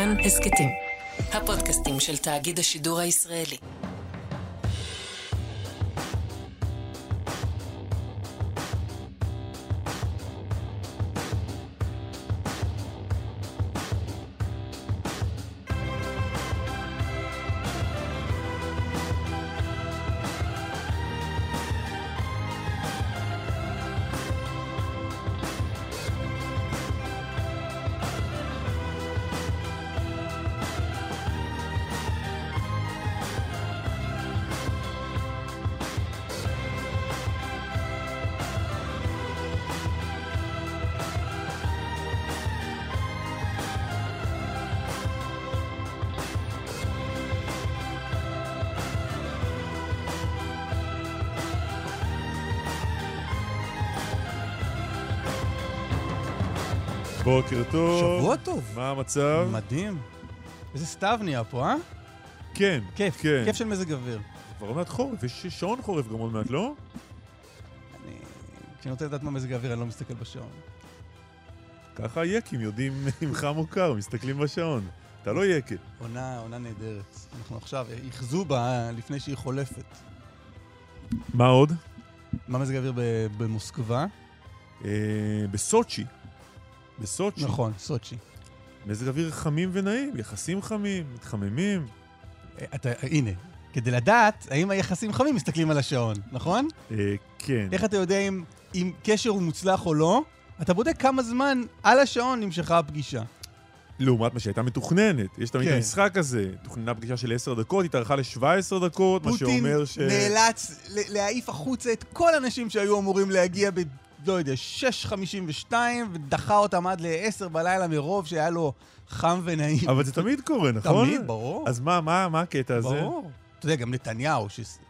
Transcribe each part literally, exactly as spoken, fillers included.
כאן הסקטים, הפודקאסטים של תאגיד השידור הישראלי. בוקר טוב. שבוע טוב. מה המצב? מדהים. איזה סתיו נהיה פה, אה? כן. כיף, כן. כיף של מזג אוויר. כבר עוד מעט חורף, יש שעון חורף גם עוד מעט, לא? אני... כשאני רוצה לדעת מה מזג האוויר, אני לא מסתכל בשעון. ככה היקים יודעים אם חם או קר, מסתכלים בשעון. אתה לא יקה. עונה, עונה נהדרת. אנחנו עכשיו, יחזו בה לפני שהיא חולפת. מה עוד? מה מזג האוויר ב- במוסקבה? אה, בסוצ'י. בסוצ'י. נכון, סוצ'י. מזג אוויר חמים ונעים, יחסים חמים, מתחממים. אתה, הנה, כדי לדעת האם היחסים חמים מסתכלים על השעון, נכון? אה, כן. איך אתה יודע אם, אם קשר הוא מוצלח או לא? אתה בודק כמה זמן על השעון נמשכה הפגישה. לעומת מה שהייתה מתוכננת. יש תמיד כן. המשחק הזה. תוכננה פגישה של עשר דקות, היא תארכה ל-שבע עשרה דקות, מה שאומר ש... פוטין נאלץ להעיף החוצה את כל האנשים שהיו אמורים להגיע ב... לא יודע, שש חמישים ושתיים, ודחה אותם עד ל-עשר בלילה מרוב שהיה לו חם ונעים. אבל זה תמיד קורה, נכון? תמיד, ברור. אז מה, מה, מה הקטע הזה? ברור. אתה יודע, גם נתניהו,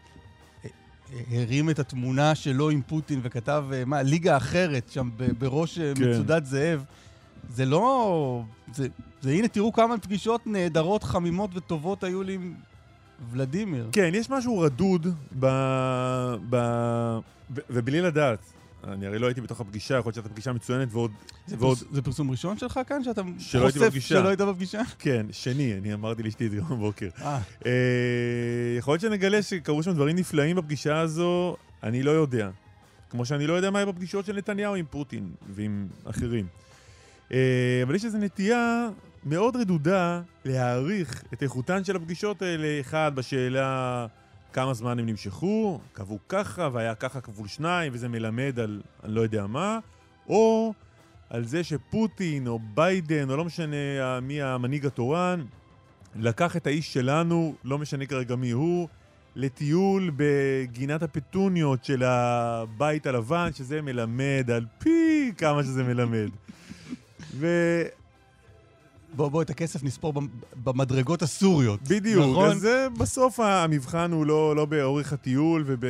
שהרים את התמונה שלו עם פוטין וכתב, מה, ליגה אחרת, שם בראש מצודת זאב, זה לא... זה, זה, הנה, תראו כמה פגישות נהדרות, חמימות וטובות היו לי עם ולדימיר. כן, יש משהו רדוד ב... ב... ב... ובלי לדעת. אני הרי לא הייתי בתוך הפגישה, יכול להיות שאתה פגישה מצוינת ועוד... זה, ועוד... פרס... זה פרסום ראשון שלך כאן, שאתה שלא הייתי חושף בפגישה. שלא היית בפגישה? כן, שני, אני אמרתי לאשתי את זה גם בבוקר. אה. אה, יכול להיות שנגלה שקרו שם דברים נפלאים בפגישה הזו, אני לא יודע. כמו שאני לא יודע מה היה בפגישות של נתניהו עם פוטין ועם אחרים. אה, אבל יש איזו נטייה מאוד רדודה להעריך את איכותן של הפגישות האלה, אחד בשאלה... כמה זמן הם נמשכו, קבעו ככה, והיה ככה כפול שניים, וזה מלמד על אני לא יודע מה, או על זה שפוטין או ביידן, או לא משנה מי המנהיג התורן, לקח את האיש שלנו, לא משנה כרגע מי הוא, לטיול בגינת הפטוניות של הבית הלבן, שזה מלמד על פי כמה שזה מלמד. ו... בוא, בוא, את הכסף נספור במדרגות הסוריות. בדיוק, נכון? אז זה בסוף המבחן הוא לא, לא באורך הטיול וב...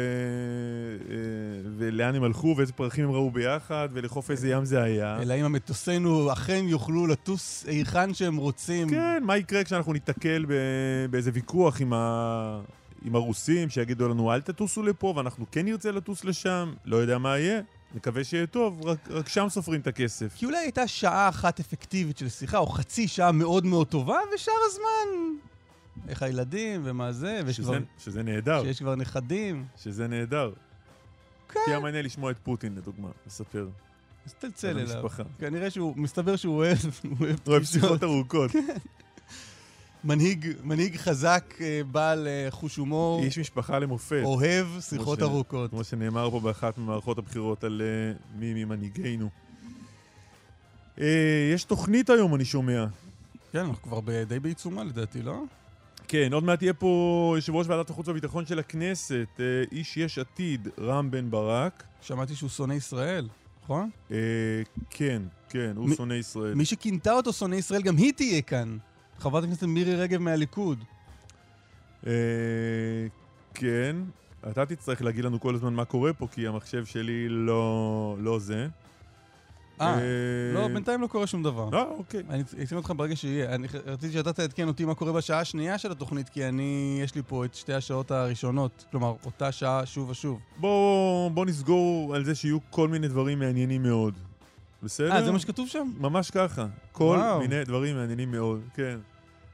ולאן הם הלכו ואיזה פרחים הם ראו ביחד ולחוף איזה ים זה היה. אלא אם המטוסינו אכן יוכלו לטוס היכן שהם רוצים. כן, מה יקרה כשאנחנו ניתקל באיזה ויכוח עם, ה... עם הרוסים שיגידו לנו אל תטוסו לפה ואנחנו כן נרצה לטוס לשם, לא יודע מה יהיה. מקווה שיהיה טוב, רק, רק שם סופרים את הכסף. כי אולי הייתה שעה אחת אפקטיבית של שיחה, או חצי שעה מאוד מאוד טובה, ושאר הזמן, איך הילדים ומה זה, שזה, כבר, שזה נהדר. שיש כבר נכדים. שזה נהדר. כן. תהיה מעניין לשמוע את פוטין, לדוגמה, לספר. אז תלצל אליו. המשפחה. כנראה שהוא, מסתבר שהוא אוהב, הוא אוהב אוהב שיחות ארוכות. מנהיג, מנהיג חזק, בעל חוש הומור. איש משפחה למופת. אוהב שיחות ש... ארוכות. כמו שנאמר פה באחת ממערכות הבחירות על uh, מי ממנהיגינו. Uh, יש תוכנית היום, אני שומע. כן, אנחנו כבר די בעיצומה לדעתי, לא? כן, עוד מעט תהיה פה יושב ראש ועדת החוץ והביטחון של הכנסת, uh, איש יש עתיד, רם בן ברק. שמעתי שהוא שונא ישראל, נכון? Uh, כן, כן, הוא מ- שונא ישראל. מי שכינתה אותו שונא ישראל, גם היא תהיה כאן. חברת הכנסת מירי רגב מהליכוד. Uh, כן, אתה תצטרך להגיד לנו כל הזמן מה קורה פה, כי המחשב שלי לא, לא זה. אה, לא, בינתיים לא קורה שום דבר. אה, אוקיי. אני אשים אותך ברגע שיהיה. אני רציתי שאתה תעדכן אותי מה קורה בשעה השנייה של התוכנית, כי אני, יש לי פה את שתי השעות הראשונות. כלומר, אותה שעה שוב ושוב. בוא, בוא נסגור על זה שיהיו כל מיני דברים מעניינים מאוד. בסדר? אה, זה מה שכתוב שם? ממש ככה. כל וואו. מיני דברים מעניינים מאוד, כן.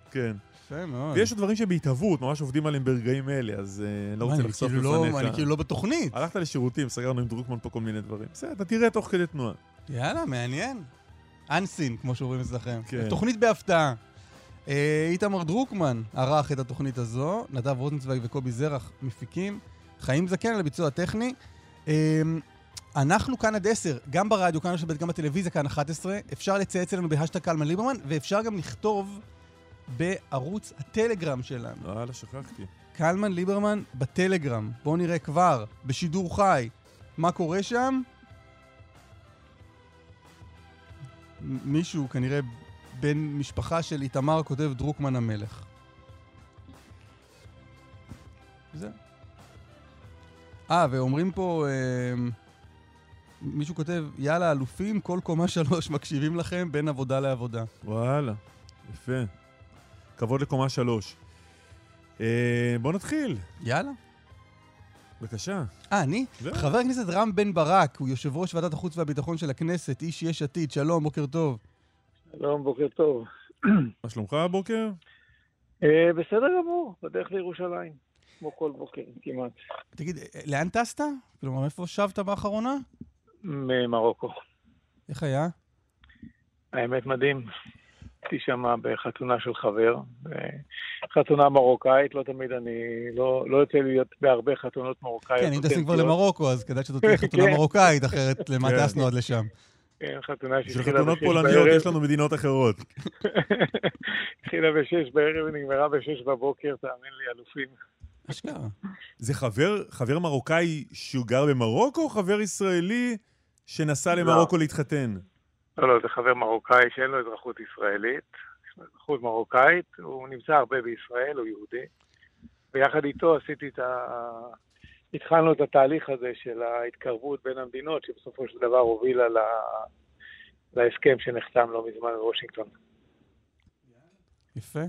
כן. יפה מאוד. ויש עוד דברים שבהתהוות, ממש עובדים עליהם ברגעים אלה, אז אני לא רוצה לחשוף לפניך. אני כאילו לא בתוכנית. הלכת לשירותים, סגרנו עם דרוקמן פה כל מיני דברים. בסדר, אתה תראה תוך כדי תנועה. יאללה, מעניין. אנסין, כמו שאומרים אצלכם. כן. תוכנית בהפתעה. איתמר דרוקמן ערך את התוכנית הזו, נדב רוזנצוויג וקובי זרח מפיקים, חיים זקן לביצוע הטכני. אנחנו כאן עד עשר, גם ברדיו, כאן בשבת, גם בטלוויזיה, כאן אחת עשרה. אפשר לצייץ אלינו בהשטג קלמן ליברמן, ואפשר גם לכתוב בערוץ הטלגרם שלנו. וואלה, שכחתי. קלמן ליברמן בטלגרם. בואו נראה כבר, בשידור חי, מה קורה שם. מישהו, כנראה בן משפחה של איתמר, כותב דרוקמן המלך. זה. אה, ואומרים פה, אה, מישהו כותב, יאללה, אלופים, כל קומה שלוש מקשיבים לכם בין עבודה לעבודה. וואלה, יפה. כבוד לקומה שלוש. אה, בוא נתחיל. יאללה. בבקשה. אה, אני? זה... חבר הכנסת רם בן ברק, הוא יושב ראש ועדת החוץ והביטחון של הכנסת, איש יש עתיד. שלום, בוקר טוב. שלום, בוקר טוב. מה שלומך הבוקר? אה, בסדר גמור, בדרך לירושלים. כמו כל בוקר, כמעט. תגיד, לאן טסת? כלומר, איפה שבת באחרונה? ממרוקו. איך היה? האמת מדהים. הייתי שם בחתונה של חבר. חתונה מרוקאית, לא תמיד אני... לא, לא יוצא לי להיות בהרבה חתונות מרוקאיות. כן, אם תשים כבר למרוקו, אז כדאי שזאת תהיה חתונה מרוקאית, אחרת למה טסנו עד לשם. כן, חתונה של חתונות פולניות יש לנו מדינות אחרות. התחילה בשש בערב ונגמרה בשש בבוקר, תאמין לי, אלופים. אשכרה. זה חבר, חבר מרוקאי שהוא גר במרוקו, או חבר ישראלי שנסע למרוקו להתחתן? לא, לא, זה חבר מרוקאי שאין לו אזרחות ישראלית, יש לו אזרחות מרוקאית, הוא נמצא הרבה בישראל, הוא יהודי, ויחד איתו עשיתי את ה... התחלנו את התהליך הזה של ההתקרבות בין המדינות, שבסופו של דבר הובילה לה... להסכם שנחתם לא מזמן בוושינגטון. יפה.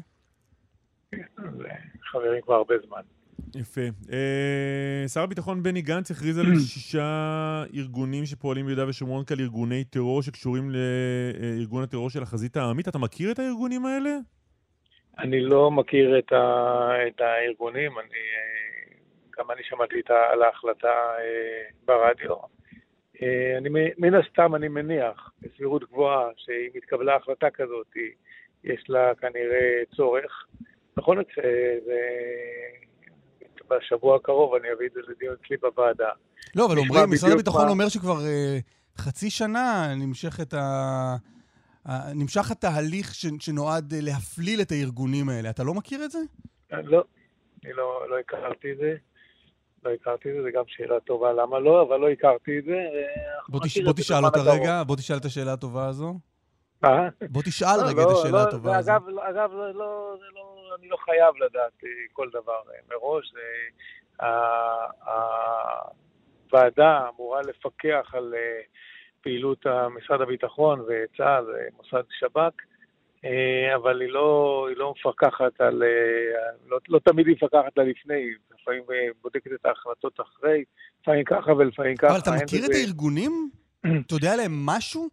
חברים כבר הרבה זמן. יפה. אה, שר הביטחון בני גנץ הכריז על שישה ארגונים שפועלים ביהודה ושומרון כאל ארגוני טרור שקשורים לארגון הטרור של החזית העממית. אתה מכיר את הארגונים האלה? אני לא מכיר את, ה... את הארגונים. אני... גם אני שמעתי על ההחלטה ברדיו. אני, מן הסתם אני מניח, בסבירות גבוהה, שאם התקבלה החלטה כזאת, יש לה כנראה צורך. נכון, זה... בשבוע הקרוב אני אביא את זה לדיון אצלי בוועדה. לא, אבל אומרים, משרד הביטחון אומר שכבר חצי שנה נמשך את ה... נמשך התהליך שנועד להפליל את הארגונים האלה. אתה לא מכיר את זה? לא, אני לא הכרתי את זה. לא הכרתי את זה, זה גם שאלה טובה למה לא, אבל לא הכרתי את זה. בוא תשאל אותה רגע, בוא תשאל את השאלה הטובה הזו. מה? בוא תשאל רגע את השאלה הטובה הזו. אגב, אני לא חייב לדעת כל דבר מראש. הוועדה אמורה לפקח על פעילות משרד הביטחון וצה"ל ומוסד שב"כ, אבל היא לא, היא לא מפקחת על, לא, לא תמיד היא מפקחת על לפני, לפעמים בודקת את ההחלטות אחרי, לפעמים ככה ולפעמים ככה. אבל אתה מכיר את הארגונים? אתה יודע עליהם משהו?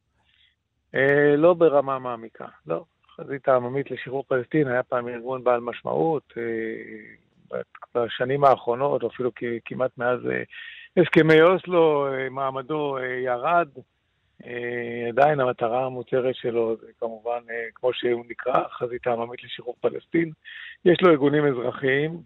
לא ברמה מעמיקה, לא. חזית העממית לשחרור פלסטין היה פעם ארגון בעל משמעות, בשנים האחרונות, או אפילו כמעט מאז הסכמי אוסלו, מעמדו ירד, עדיין המטרה המוצהרת שלו זה כמובן, כמו שהוא נקרא, חזית העממית לשחרור פלסטין. יש לו ארגונים אזרחיים,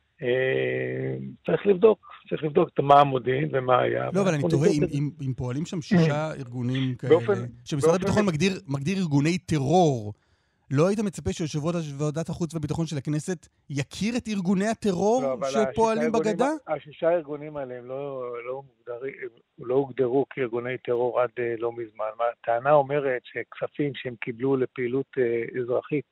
צריך לבדוק, צריך לבדוק מה המודיעין ומה היה. לא, אבל אני תוהה, אם פועלים שם שישה ארגונים כאלה, שמשרד הביטחון מגדיר ארגוני טרור, לא היית מצפה שיושב ראש ועדת החוץ והביטחון של הכנסת יכיר את ארגוני הטרור שפועלים בגדה? השישה הארגונים האלה הם לא הוגדרו כארגוני טרור עד לא מזמן. הטענה אומרת שכספים שהם קיבלו לפעילות אזרחית,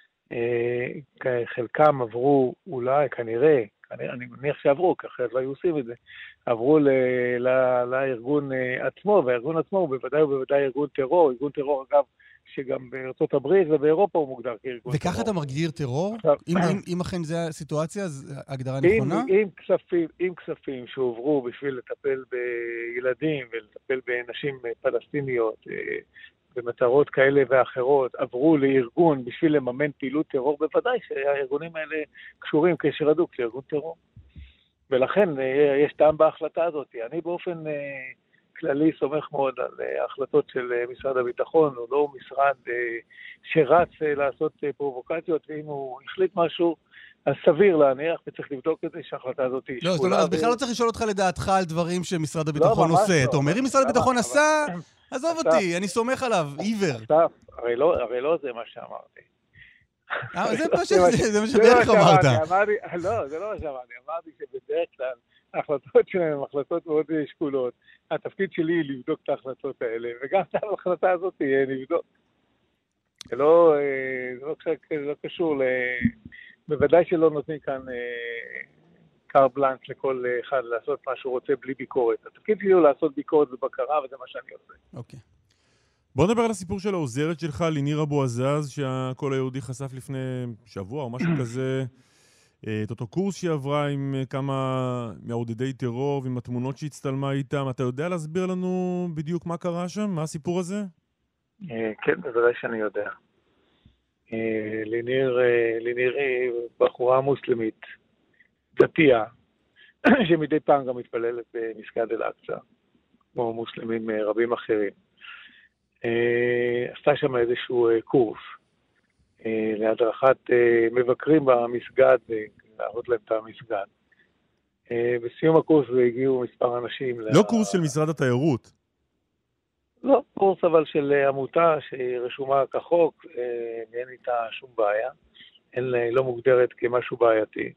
חלקם עברו אולי, כנראה, אני מניח שעברו, כי אחרת לא היו עושים את זה, עברו לארגון עצמו, והארגון עצמו הוא בוודאי ובוודאי ארגון טרור, ארגון טרור אגב, שגם בארצות הברית ובאירופה הוא מוגדר כארגון וככה טרור. אתה מגדיר טרור? אם, אם, אם אכן זו הסיטואציה, אז הגדרה נכונה? עם, עם, כספים, עם כספים שהועברו בשביל לטפל בילדים ולטפל בנשים פלסטיניות במטרות כאלה ואחרות, עברו לארגון בשביל לממן פעילות טרור, בוודאי שהארגונים האלה קשורים קשר הדוק לארגון טרור. ולכן יש טעם בהחלטה הזאת. אני באופן כללי סומך מאוד על ההחלטות של משרד הביטחון, הוא לא משרד שרץ לעשות פרובוקציות, ואם הוא החליט משהו, אז סביר להניח, וצריך לבדוק את זה שההחלטה הזאת היא שקולה. לא, אז בכלל לא צריך לשאול אותך לדעתך על דברים שמשרד הביטחון עושה. אתה אומר, אם משרד הביטחון עשה, עזוב אותי, אני סומך עליו, עיוור. הרי לא זה מה שאמרתי. זה מה שבערך אמרת. לא, זה לא מה שאמרתי. אמרתי שבדרך כלל ההחלטות שלהם הן החלטות מאוד שקולות. התפקיד שלי היא לבדוק את ההחלטות האלה, וגם את ההחלטה הזאת היא לבדוק. זה לא קשור ל... בוודאי שלא נותנים כאן קאר בלנק לכל אחד לעשות מה שהוא רוצה בלי ביקורת. התפקיד שלי הוא לעשות ביקורת ובקרה, וזה מה שאני עושה. אוקיי. בוא נדבר על הסיפור של העוזרת שלך, ליניר אבו עזז, שהקול היהודי חשף לפני שבוע או משהו כזה, את אותו קורס שהיא עברה עם כמה מעודדי טרור ועם התמונות שהצטלמה איתם. אתה יודע להסביר לנו בדיוק מה קרה שם? מה הסיפור הזה? כן, בוודאי שאני יודע. ליניר, ליניר היא בחורה מוסלמית, דתייה, שמדי פעם גם מתפללת במסגד אל-אקצא, כמו מוסלמים רבים אחרים. עשתה שם איזשהו קורס להדרכת מבקרים במסגד, להראות להם את המסגד. בסיום הקורס הגיעו מספר אנשים. לא קורס של משרד התיירות. לא, קורס אבל של עמותה שהיא רשומה כחוק, אין איתה שום בעיה, אין, לא מוגדרת כמשהו בעייתי.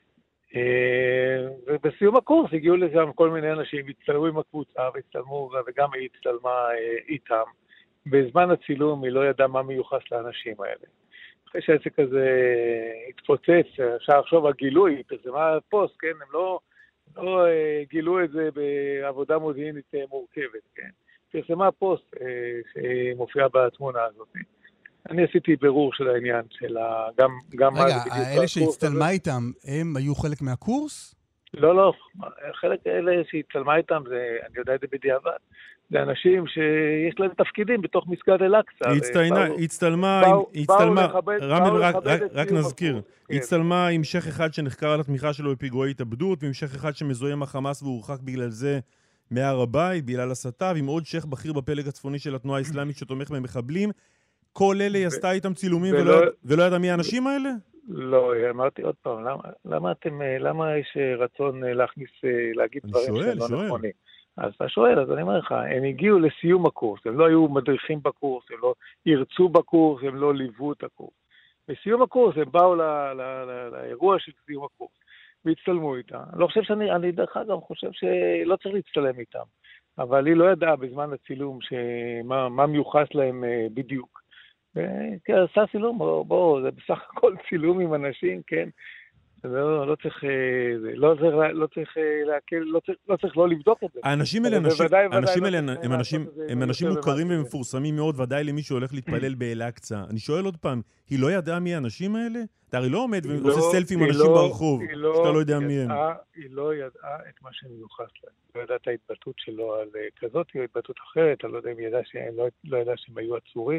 ובסיום הקורס הגיעו לשם כל מיני אנשים, הצטלמו עם הקבוצה והצטלמו, וגם היא הצטלמה איתם. בזמן הצילום היא לא ידעה מה מיוחס לאנשים האלה. אחרי שהעסק הזה התפוצץ, אפשר לחשוב על גילוי, פרסמה פוסט, כן, הם לא, לא גילו את זה בעבודה מודיעינית מורכבת, כן. פרסמה פוסט שמופיע בתמונה הזאת. אני עשיתי בירור של העניין של גם גם רגע, האלה שהצטלמה איתם, הם היו חלק מהקורס? לא, לא. חלק האלה שהצטלמה איתם, אני יודע את זה בדיעבד. זה אנשים שיש להם תפקידים בתוך מסגד אל-אקצא. היא הצטלמה, רמי, רק נזכיר, היא הצטלמה עם שייך אחד שנחקר על התמיכה שלו בפיגועי התאבדות, ועם שייך אחד שמזוהה עם החמאס והורחק בגלל זה מהר הבית, בגלל הסתה, ועם עוד שייך בכיר בפלג הצפוני של התנועה האסלאמית שתומך במחבלים. כל אלה היא עשתה איתם צילומים ולא ידע מי האנשים האלה? לא, אמרתי עוד פעם, למה אתם, למה יש רצון להכניס, להגיד דברים שלא נכונים? אז אתה שואל, אז אני אומר לך, הם הגיעו לסיום הקורס, הם לא היו מדריכים בקורס, הם לא ירצו בקורס, הם לא ליוו את הקורס. בסיום הקורס הם באו לאירוע של סיום הקורס, והצטלמו איתה. אני לא חושב שאני, אני דרך אגב חושב שלא צריך להצטלם איתם, אבל היא לא ידעה בזמן הצילום שמה, מה מיוחס להם בדיוק. כן, עשה צילום, בואו, זה בסך הכל צילום עם אנשים, כן? לא, לא צריך, לא צריך, לא צריך להקל, לא צריך, לא צריך לא לבדוק את זה. האנשים האלה, האנשים האלה הם אנשים, הם אנשים מוכרים ומפורסמים מאוד, ודאי למי שהולך להתפלל באל-אקצא. אני שואל עוד פעם, היא לא ידעה מי האנשים האלה? אתה הרי לא עומד ועושה סלפי עם אנשים ברחוב, שאתה לא יודע מי הם. היא לא ידעה את מה שמיוחס להם. לא ידעה את ההתבטאות שלו על כזאת, או התבטאות אחרת, אני לא יודע אם ידעה שהם, לא ידעה שהם היו עצורים.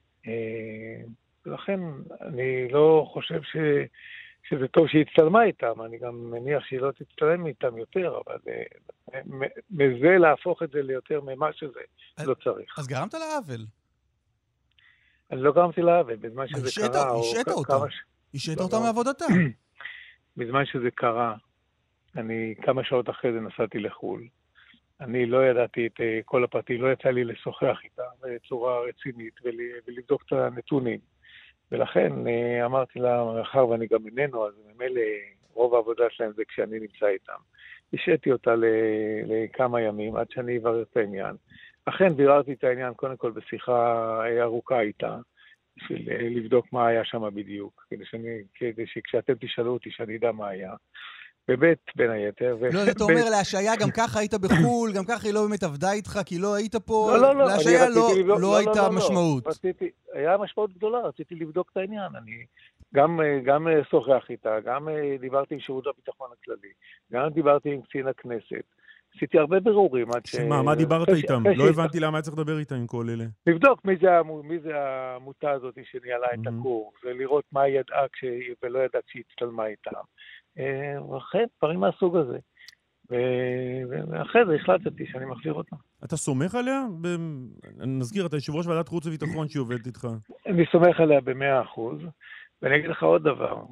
ולכן אני לא חושב ש... שזה טוב שהיא הצטלמה איתם, אני גם מניח שהיא לא תצטלם איתם יותר, אבל מזה להפוך את זה ליותר ממה שזה, לא צריך. אז גרמת לעוול. אני לא גרמתי לעוול, בזמן שזה קרה... השעת אותה, השעת אותה מעבודתה. בזמן שזה קרה, אני כמה שעות אחרי זה נסעתי לחול. אני לא ידעתי את כל הפרטי, לא יצא לי לשוחח איתה בצורה רצינית ולבדוק את הנתונים. ולכן אמרתי לה, מאחר ואני גם איננו, אז ממילא רוב העבודה שלהם זה כשאני נמצא איתם. השעתי אותה לכמה ימים עד שאני אברר את העניין. אכן ביררתי את העניין קודם כל בשיחה ארוכה איתה, בשביל לבדוק מה היה שם בדיוק, כדי, שאני, כדי שכשאתם תשאלו אותי שאני אדע מה היה. בבית בין היתר. לא, אתה אומר להשעיה, גם ככה היית בחול, גם ככה היא לא באמת עבדה איתך, כי לא היית פה, לא, לא, לא. להשעיה לא הייתה משמעות. רציתי, היה משמעות גדולה, רציתי לבדוק את העניין. אני גם, גם שוחח איתה, גם דיברתי עם שירות הביטחון הכללי, גם דיברתי עם קצין הכנסת, עשיתי הרבה בירורים עד ש... שמה, מה דיברת איתם? לא הבנתי למה היה צריך לדבר איתם עם כל אלה. לבדוק מי זה העמותה הזאת שניהלה את הקורס, ולראות מה היא ידעה ולא ידעה כשהיא הצטלמה איתם. ואחרי דברים מהסוג הזה. ואחרי זה החלטתי שאני מחזיר אותה. אתה סומך עליה? נזכיר, אתה יושב ראש ועדת חוץ וביטחון שהיא עובדת איתך. אני סומך עליה במאה אחוז, ואני אגיד לך עוד דבר.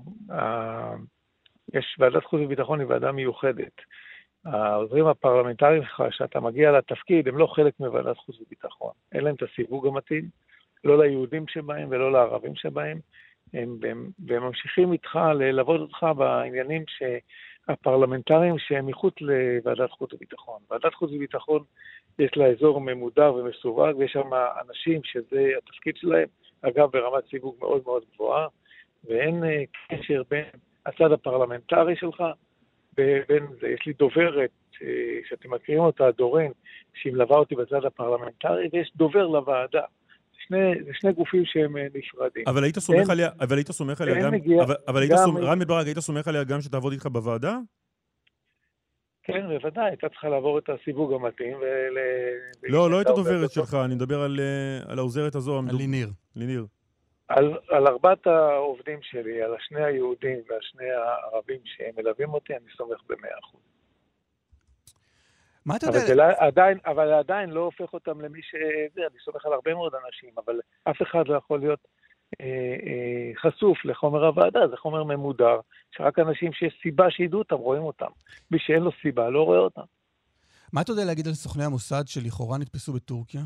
יש ועדת חוץ וביטחון, היא ועדה מיוחדת. העוזרים הפרלמנטריים שלך, שאתה מגיע לתפקיד, הם לא חלק מוועדת חוץ וביטחון. אין להם את הסיווג המתאים, לא ליהודים שבהם ולא לערבים שבהם. הם, הם, והם ממשיכים איתך ללוות אותך בעניינים שהפרלמנטריים שהם מחוץ לוועדת חוץ וביטחון. ועדת חוץ וביטחון יש לה אזור ממודר ומסווג, ויש שם אנשים שזה התפקיד שלהם, אגב ברמת סיווג מאוד מאוד גבוהה, ואין קשר בין הצד הפרלמנטרי שלך, בין זה. יש לי דוברת, שאתם מכירים אותה, דורין, שהיא מלווה אותי בצד הפרלמנטרי, ויש דובר לוועדה. זה שני גופים שהם נפרדים. אבל היית סומך עליה, אבל היית סומך עליה גם, אבל היית סומך, רן מדברג, היית סומך עליה גם שתעבוד איתך בוועדה? כן, בוודאי, הייתה צריכה לעבור את הסיווג המתאים. לא, לא את הדוברת שלך, אני מדבר על העוזרת הזו. על ליניר. ליניר. על ארבעת העובדים שלי, על השני היהודים והשני הערבים שהם מלווים אותי, אני סומך במאה אחוז. מה אתה יודע? עדיין, אבל עדיין לא הופך אותם למי ש... אני סומך על הרבה מאוד אנשים, אבל אף אחד לא יכול להיות אה, אה, חשוף לחומר הוועדה, זה חומר ממודר, שרק אנשים שיש סיבה שידעו אותם, רואים אותם. מי שאין לו סיבה, לא רואה אותם. מה אתה יודע להגיד על סוכני המוסד שלכאורה נתפסו בטורקיה?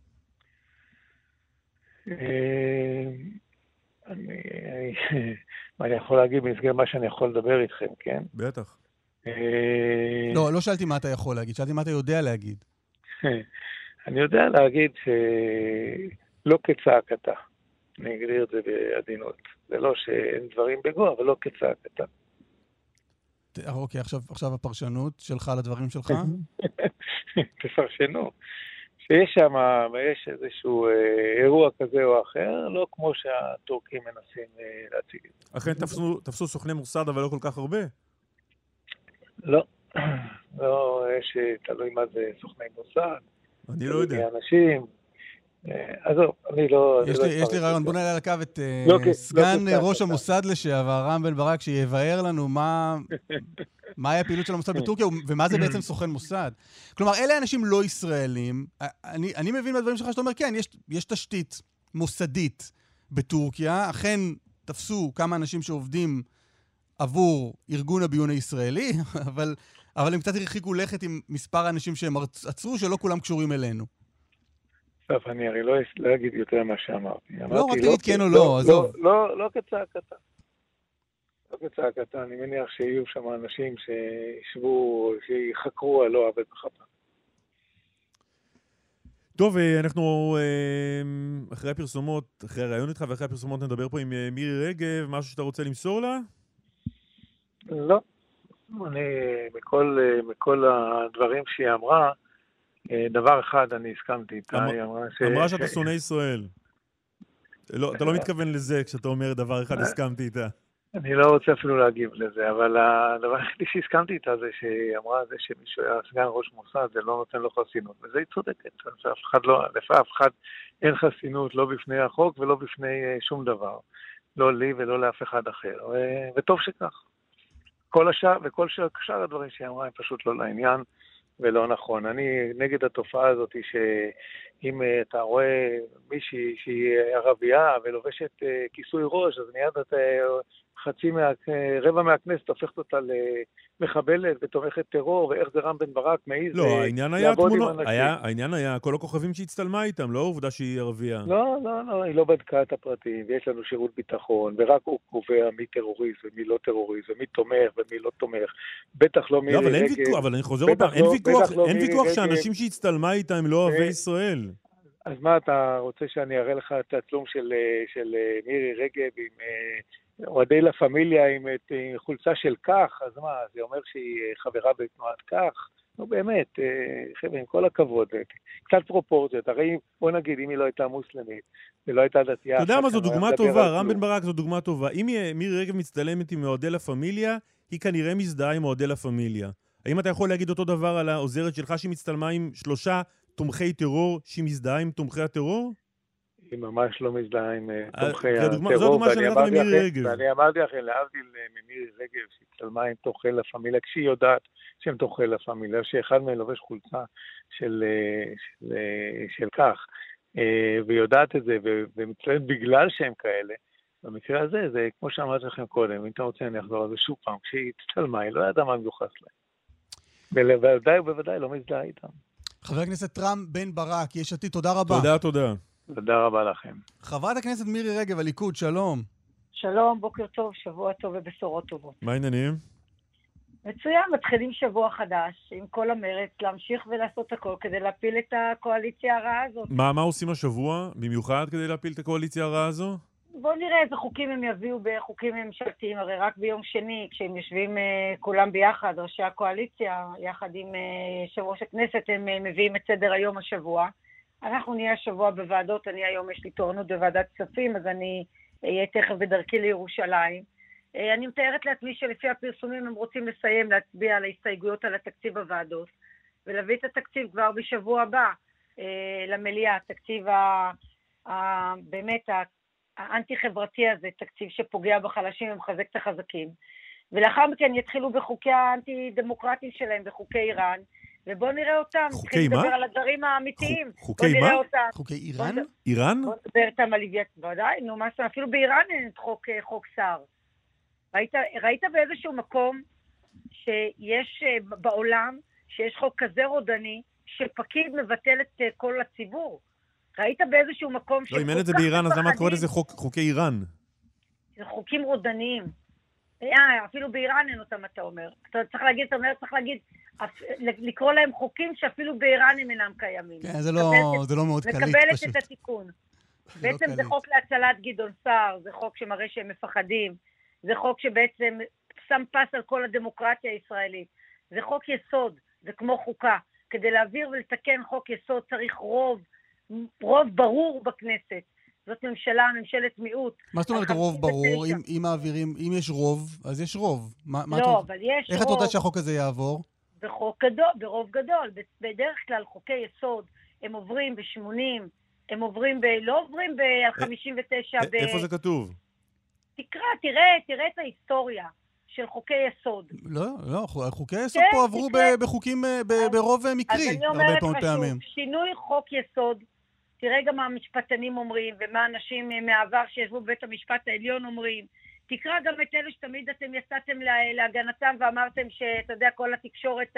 אה, אני, מה אני יכול להגיד במסגרת מה שאני יכול לדבר איתכם, כן? בטח. לא, לא שאלתי מה אתה יכול להגיד, שאלתי מה אתה יודע להגיד. אני יודע להגיד שלא כצעקתה. אני אגדיר את זה בעדינות. זה לא שאין דברים בגו, אבל לא כצעקתה. אוקיי, עכשיו, עכשיו הפרשנות שלך לדברים שלך? תפרשנו. שיש שם, יש איזשהו אירוע כזה או אחר, לא כמו שהטורקים מנסים להציג את זה. אכן תפסו, תפסו סוכני מוסד, אבל לא כל כך הרבה? לא, לא, יש תלוי מה זה סוכני מוסד. אני לא יודע. אנשים, אז לא, אני לא... יש לי רעיון, בוא נעלה על הקו את סגן ראש המוסד לשעבר, רם בן ברק, שיבאר לנו מה היה הפעילות של המוסד בטורקיה, ומה זה בעצם סוכן מוסד. כלומר, אלה אנשים לא ישראלים. אני מבין מהדברים שלך שאתה אומר, כן, יש תשתית מוסדית בטורקיה, אכן תפסו כמה אנשים שעובדים עבור ארגון הביון הישראלי, אבל, אבל הם קצת הרחיקו לכת עם מספר האנשים שהם עצרו, שלא כולם קשורים אלינו. טוב, אני הרי לא, לא אגיד יותר מה שאמרתי. לא, רק תגיד כן או לא, לא, עזוב. לא, לא, לא כצעקתה. לא כצעקתה, אני מניח שיהיו שם אנשים שישבו, שיחקרו על לא עבד בכפה. טוב, אנחנו אחרי הפרסומות, אחרי הרעיון איתך ואחרי הפרסומות נדבר פה עם מירי רגב, משהו שאתה רוצה למסור לה? לא. אני, מכל, מכל הדברים שהיא אמרה, דבר אחד אני הסכמתי איתה. היא אמרה ש... אמרה שאתה שונא ישראל. לא, אתה לא מתכוון לזה כשאתה אומר דבר אחד הסכמתי איתה. אני לא רוצה אפילו להגיב לזה, אבל הדבר היחידי שהסכמתי איתה זה שהיא אמרה זה שמישהו היה סגן ראש מוסד, זה לא נותן לו חסינות. וזה היא צודקת. אף אחד לא, לאף אחד אין חסינות, לא בפני החוק ולא בפני שום דבר. לא לי ולא לאף אחד אחר. וטוב שכך. כל השאר, וכל שאר הדברים שהיא אמרה הם פשוט לא לעניין ולא נכון. אני נגד התופעה הזאת שאם אתה רואה מישהי שהיא ערבייה ולובשת כיסוי ראש, אז מיד אתה חצי מה... רבע מהכנסת הופכת אותה למחבלת ותומכת טרור, ואיך זה רם בן ברק מעיז לא, העניין היה תמונות, היה, העניין היה כל הכוכבים שהצטלמה איתם, לא העובדה שהיא ערבייה. לא, לא, לא, היא לא בדקה את הפרטים, ויש לנו שירות ביטחון, ורק הוא קובע מי טרוריסט ומי לא טרוריסט, ומי תומך ומי לא תומך. בטח לא מירי רגב. לא, אבל אין ויכוח, אבל אני חוזר עוד פעם, אין ויכוח, אין ויכוח שאנשים שהצטלמה איתם הם לא אוהבי ישראל. אז מה, אתה רוצה שאני אראה לך את הצלום של, של מירי רגב עם אוהדי לה פמיליה עם, עם חולצה של כך? אז מה, זה אומר שהיא חברה בתנועת כך? לא באמת, חבר'ה, עם כל הכבוד, קצת פרופורציות. הרי בוא נגיד, אם היא לא הייתה מוסלמית, ולא הייתה דתייה... אתה יודע מה, זו דוגמה טובה, רם בן ברק זו דוגמה טובה. אם מירי רגב מצטלמת עם אוהדי לה פמיליה, היא כנראה מזדהה עם אוהדי לה פמיליה. האם אתה יכול להגיד אותו דבר על העוזרת שלך שמצטלמה עם שלושה תומכי טרור שמזדהה עם תומכי הטרור? היא ממש לא מזדהה עם תומכי הטרור. זו דוגמה שנתת ממירי רגב. ואני אמרתי לכם, להבדיל ממירי רגב, שהצטלמה עם תוכל לה פמיליה, כשהיא יודעת שהם תוכל לה פמיליה, שאחד מהם לובש חולצה של, של, של כך, ויודעת את זה, ומצטלמת בגלל שהם כאלה. במקרה הזה, זה כמו שאמרתי לכם קודם, אם אתה רוצה אני אחזור על זה שוב פעם, כשהיא הצטלמה, היא לא ידעה מה מיוחס להם. ובוודאי ובוודאי לא מזדהה איתם. חבר הכנסת רם בן ברק, יש עתיד, תודה רבה. תודה, תודה. תודה רבה לכם. חברת הכנסת מירי רגב, הליכוד, שלום. שלום, בוקר טוב, שבוע טוב ובשורות טובות. מה העניינים? מצוין, מתחילים שבוע חדש, עם כל המרץ, להמשיך ולעשות הכל כדי להפיל את הקואליציה הרעה הזאת. מה, מה עושים השבוע, במיוחד כדי להפיל את הקואליציה הרעה הזו? בואו נראה איזה חוקים הם יביאו בחוקים ממשלתיים, הרי רק ביום שני, כשהם יושבים uh, כולם ביחד, ראשי הקואליציה, יחד עם uh, יושב ראש הכנסת, הם uh, מביאים את סדר היום השבוע. אנחנו נהיה השבוע בוועדות, אני היום יש לי תורנות בוועדת כספים, אז אני אהיה תכף בדרכי לירושלים. Uh, אני מתארת לעצמי שלפי הפרסומים הם רוצים לסיים להצביע על ההסתייגויות על התקציב הוועדות, ולהביא את התקציב כבר בשבוע הבא uh, למליאה, התקציב ה, ה, באמת ה... האנטי-חברתי הזה, תקציב שפוגע בחלשים ומחזק את החזקים. ולאחר מכן יתחילו בחוקי האנטי-דמוקרטיים שלהם, בחוקי איראן, ובואו נראה אותם. חוקי מה? נדבר על הדברים האמיתיים. חוקי מה? חוקי איראן? איראן? בואו נדבר איתם על לוויית, ודאי, נו, מה שאתה, אפילו באיראן אין את חוק, חוק שר. ראית, ראית באיזשהו מקום שיש בעולם, שיש חוק כזה רודני, שפקיד מבטל את כל הציבור? ראית באיזשהו מקום... לא, אם אין את זה באיראן, אז למה קורא לזה חוקי איראן? זה חוקים רודניים. אה, אפילו באיראן אין אותם, אתה אומר. אתה צריך להגיד, אתה אומר, צריך להגיד, לקרוא להם חוקים שאפילו באיראן הם אינם קיימים. כן, זה לא מאוד קליט פשוט. מקבלת את התיקון. בעצם זה חוק להצלת גדעון סער, זה חוק שמראה שהם מפחדים, זה חוק שבעצם שם פס על כל הדמוקרטיה הישראלית. זה חוק יסוד, זה כמו חוקה. כדי להעביר ולתקן חוק יסוד צריך רוב, רוב ברור בכנסת. זאת ממשלה, ממשלת מיעוט. מה זאת אומרת רוב ברור? אם, אם מעבירים, אם יש רוב, אז יש רוב. מה, מה לא, אתה... אבל יש איך רוב. את רוצה שהחוק הזה יעבור? בחוק גדול, ברוב גדול. בדרך כלל חוקי יסוד, הם עוברים ב-שמונים, הם עוברים ב... לא עוברים ב-חמישים ותשע. ב... איפה זה כתוב? תקרא, תראה, תראה את ההיסטוריה של חוקי יסוד. לא, לא, חוקי יסוד פה עברו בחוקים ברוב מקרי, הרבה פעמים פעמים. שינוי חוק יסוד, תראה גם מה המשפטנים אומרים, ומה אנשים מהעבר שישבו בבית המשפט העליון אומרים. תקרא גם את אלה שתמיד אתם יצאתם להגנתם ואמרתם שאתה יודע, כל התקשורת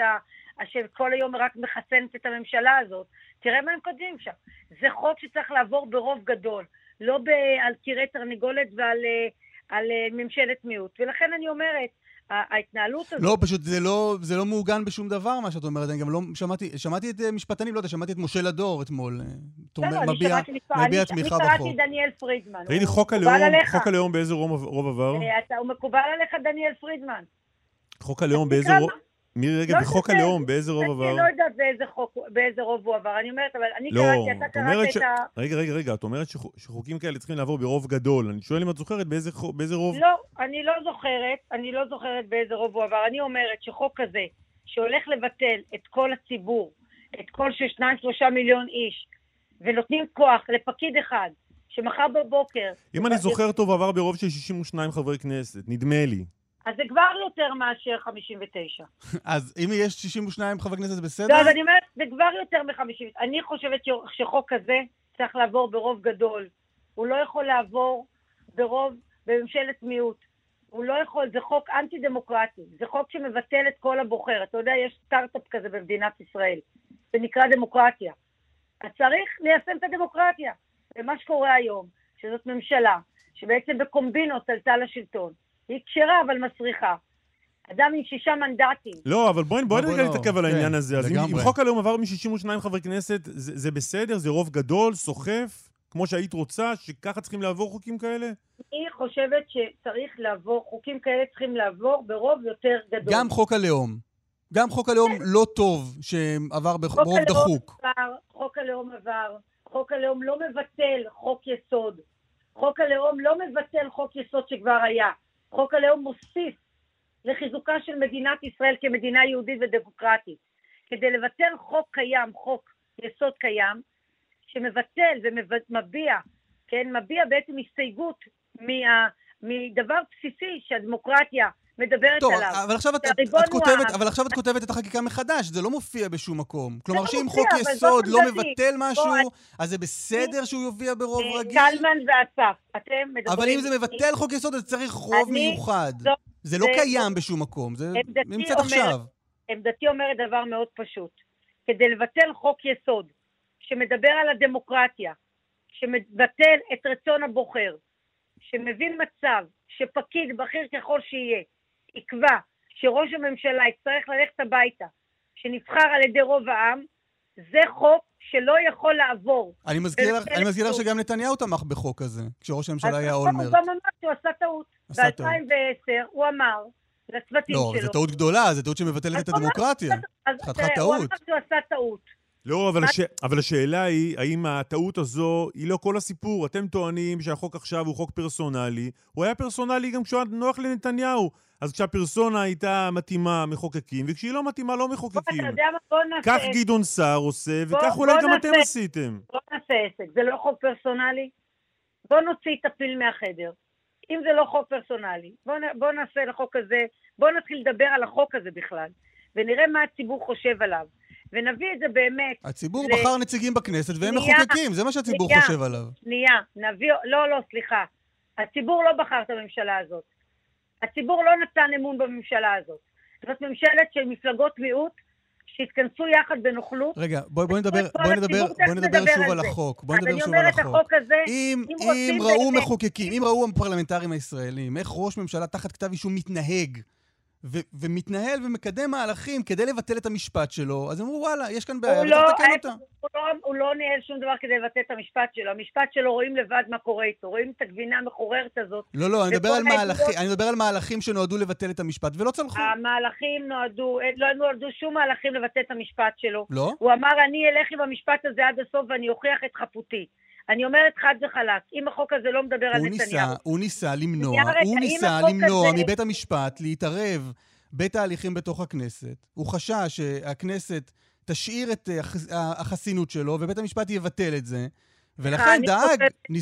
שכל היום רק מחסנת את הממשלה הזאת. תראה מה הם כותבים שם. זה חוק שצריך לעבור ברוב גדול, לא על קירי תרנגולת ועל על ממשלת מיעוט. ולכן אני אומרת, ההתנהלות הזאת... לא, פשוט זה לא, זה לא מעוגן בשום דבר, מה שאת אומרת. אני גם לא שמעתי, שמעתי את משפטנים, לא יודע, שמעתי את משה לדור אתמול. מביע, מביע תמיכה בחוק. אני קראתי דניאל פרידמן. תגידי, חוק הלאום באיזה רוב עבר? הוא מקובל עליך, דניאל פרידמן. חוק הלאום באיזה רוב... מירי רגב, בחוק הלאום באיזה רוב עבר? אני לא יודעת באיזה רוב הוא עבר. אני אומרת, אבל אני קראתי, אתה קראת את ה... רגע, רגע, רגע, את אומרת שחוקים כאלה צריכים לעבור ברוב גדול. אני שואל אם את זוכרת באיזה רוב... לא, אני לא זוכרת, אני לא זוכרת באיזה רוב הוא עבר. אני אומרת שחוק כזה, שהולך לבטל את כל הציבור, את כל ששניים, שלושה מיליון איש, ונותנים כוח לפקיד אחד, שמחר בבוקר... אם אני זוכר טוב, עבר ברוב של שישים ושניים חברי כנסת, נדמה לי. אז זה כבר יותר מאשר חמישים ותשע. אז אם יש שישים ושניים חברי כנסת בסדר? לא, אז אני אומרת, זה כבר יותר מ-חמישים. אני חושבת שחוק כזה צריך לעבור ברוב גדול. הוא לא יכול לעבור ברוב, בממשלת מיעוט. הוא לא יכול, זה חוק אנטי-דמוקרטי. זה חוק שמבטל את כל הבוחר. אתה יודע, יש סטארט-אפ כזה במדינת ישראל. זה נקרא דמוקרטיה. אז צריך ליישם את הדמוקרטיה. ומה שקורה היום, שזאת ממשלה, שבעצם בקומבינות עלתה לשלטון. היא קשרה, אבל מסריחה. אדם עם שישה מנדטים. לא, אבל בואי נרגע להתעכב על העניין הזה. אז אם חוק הלאום עבר מ-שישים ושניים חברי כנסת, זה בסדר? זה רוב גדול, סוחף, כמו שהיית רוצה, שככה צריכים לעבור חוקים כאלה? אני חושבת שצריך לעבור, חוקים כאלה צריכים לעבור ברוב יותר גדול. גם חוק הלאום. גם חוק הלאום לא טוב שעבר ברוב דחוק. חוק הלאום עבר. חוק הלאום לא מבטל חוק יסוד. חוק הלאום לא מבטל חוק יסוד שכבר היה. חוק הלאום מוסיף לחיזוקה של מדינת ישראל כמדינה יהודית ודמוקרטית, כדי לבטל חוק קיים, חוק יסוד קיים, שמבטל ומביע, כן, מביע בעצם הסתייגות מה, מדבר בסיסי שהדמוקרטיה מדברת טוב, עליו. אבל עכשיו את, את כותבת, אבל עכשיו את כותבת את החקיקה מחדש, זה לא מופיע בשום מקום. כלומר, לא שאם מופיע, חוק יסוד לא דתי. מבטל משהו, בוא, אז זה בסדר שהוא יופיע ברוב רגיל? קלמן ואסף, אתם מדברים... אבל אם זה מבטל חוק יסוד, אז צריך רוב אני, מיוחד. זו, זה לא זה, קיים בשום מקום, זה נמצאת אומרת, עכשיו. עמדתי אומרת דבר מאוד פשוט. כדי לבטל חוק יסוד, שמדבר על הדמוקרטיה, שמבטל את רצון הבוחר, שמבין מצב שפקיד בכיר ככל שיהיה, יקבע שראש הממשלה יצטרך ללכת הביתה, שנבחר על ידי רוב העם, זה חוק שלא יכול לעבור. אני מזכיר לך, אני מזכיר לך שגם נתניהו תמך בחוק הזה, כשראש הממשלה היה אולמרט. הוא גם אמר שהוא עשה טעות. ב-אלפיים ועשר הוא אמר לצוותים שלו. לא, זו טעות גדולה, זו טעות שמבטלת את הדמוקרטיה. חתיכת טעות. הוא אמר שהוא עשה טעות. לא, אבל, הש... אבל השאלה היא, האם הטעות הזו היא לא כל הסיפור? אתם טוענים שהחוק עכשיו הוא חוק פרסונלי, הוא היה פרסונלי גם כשהוא נוח לנתניהו. אז כשהפרסונה הייתה מתאימה מחוקקים, וכשהיא לא מתאימה לא מחוקקים. בוא, אתה יודע מה? בוא נעשה... כך גדעון סער עושה, בוא, וכך אולי גם נעשה... אתם עשיתם. בוא נעשה עסק, זה לא חוק פרסונלי? בוא נוציא את הפיל מהחדר. אם זה לא חוק פרסונלי, בוא, נ... בוא נעשה לחוק הזה, בוא נתחיל לדבר על החוק הזה בכלל, ונראה מה הציבור חושב עליו. ונביא את זה באמת... הציבור ל... בחר נציגים בכנסת והם שנייה, מחוקקים, זה מה שהציבור שנייה, חושב עליו. שנייה, נביא... לא, לא, סליחה. הציבור לא בחר את הממשלה הזאת. הציבור לא נתן אמון בממשלה הזאת. זאת ממשלת של מפלגות מיעוט שהתכנסו יחד בנוכלות. רגע, בואי בוא נדבר, בוא נדבר, בוא נדבר שוב על החוק. בוא נדבר שוב על החוק. אם, אם ראו מחוקקים, אם ראו הפרלמנטרים הישראלים, איך ראש ממשלה תחת כתב אישום מתנהג, ו- ומתנהל ומקדם מהלכים כדי לבטל את המשפט שלו, אז אמרו, וואלה, יש כאן בעיה, וצריך לתקן אותה. הוא לא, הוא לא ניהל שום דבר כדי לבטל את המשפט שלו. המשפט שלו רואים לבד מה קורה איתו. רואים את הגבינה המחוררת הזאת. לא, לא, אני מדבר על מהלכים, אני מדבר על מהלכים שנועדו לבטל את המשפט, ולא צלחו. המהלכים נועדו, לא נועדו שום מהלכים לבטל את המשפט שלו. לא? הוא אמר, אני אלך עם המשפט הזה עד הסוף ואני אוכיח את חפותי. אני אומרת חד וחלק, אם החוק הזה לא מדבר על נתניהו. הוא ניסה למנוע, הוא ניסה למנוע מבית המשפט להתערב בתהליכים בתוך הכנסת. הוא חשש שהכנסת תשאיר את החסינות שלו, ובית המשפט יבטל את זה, ולכן דאג,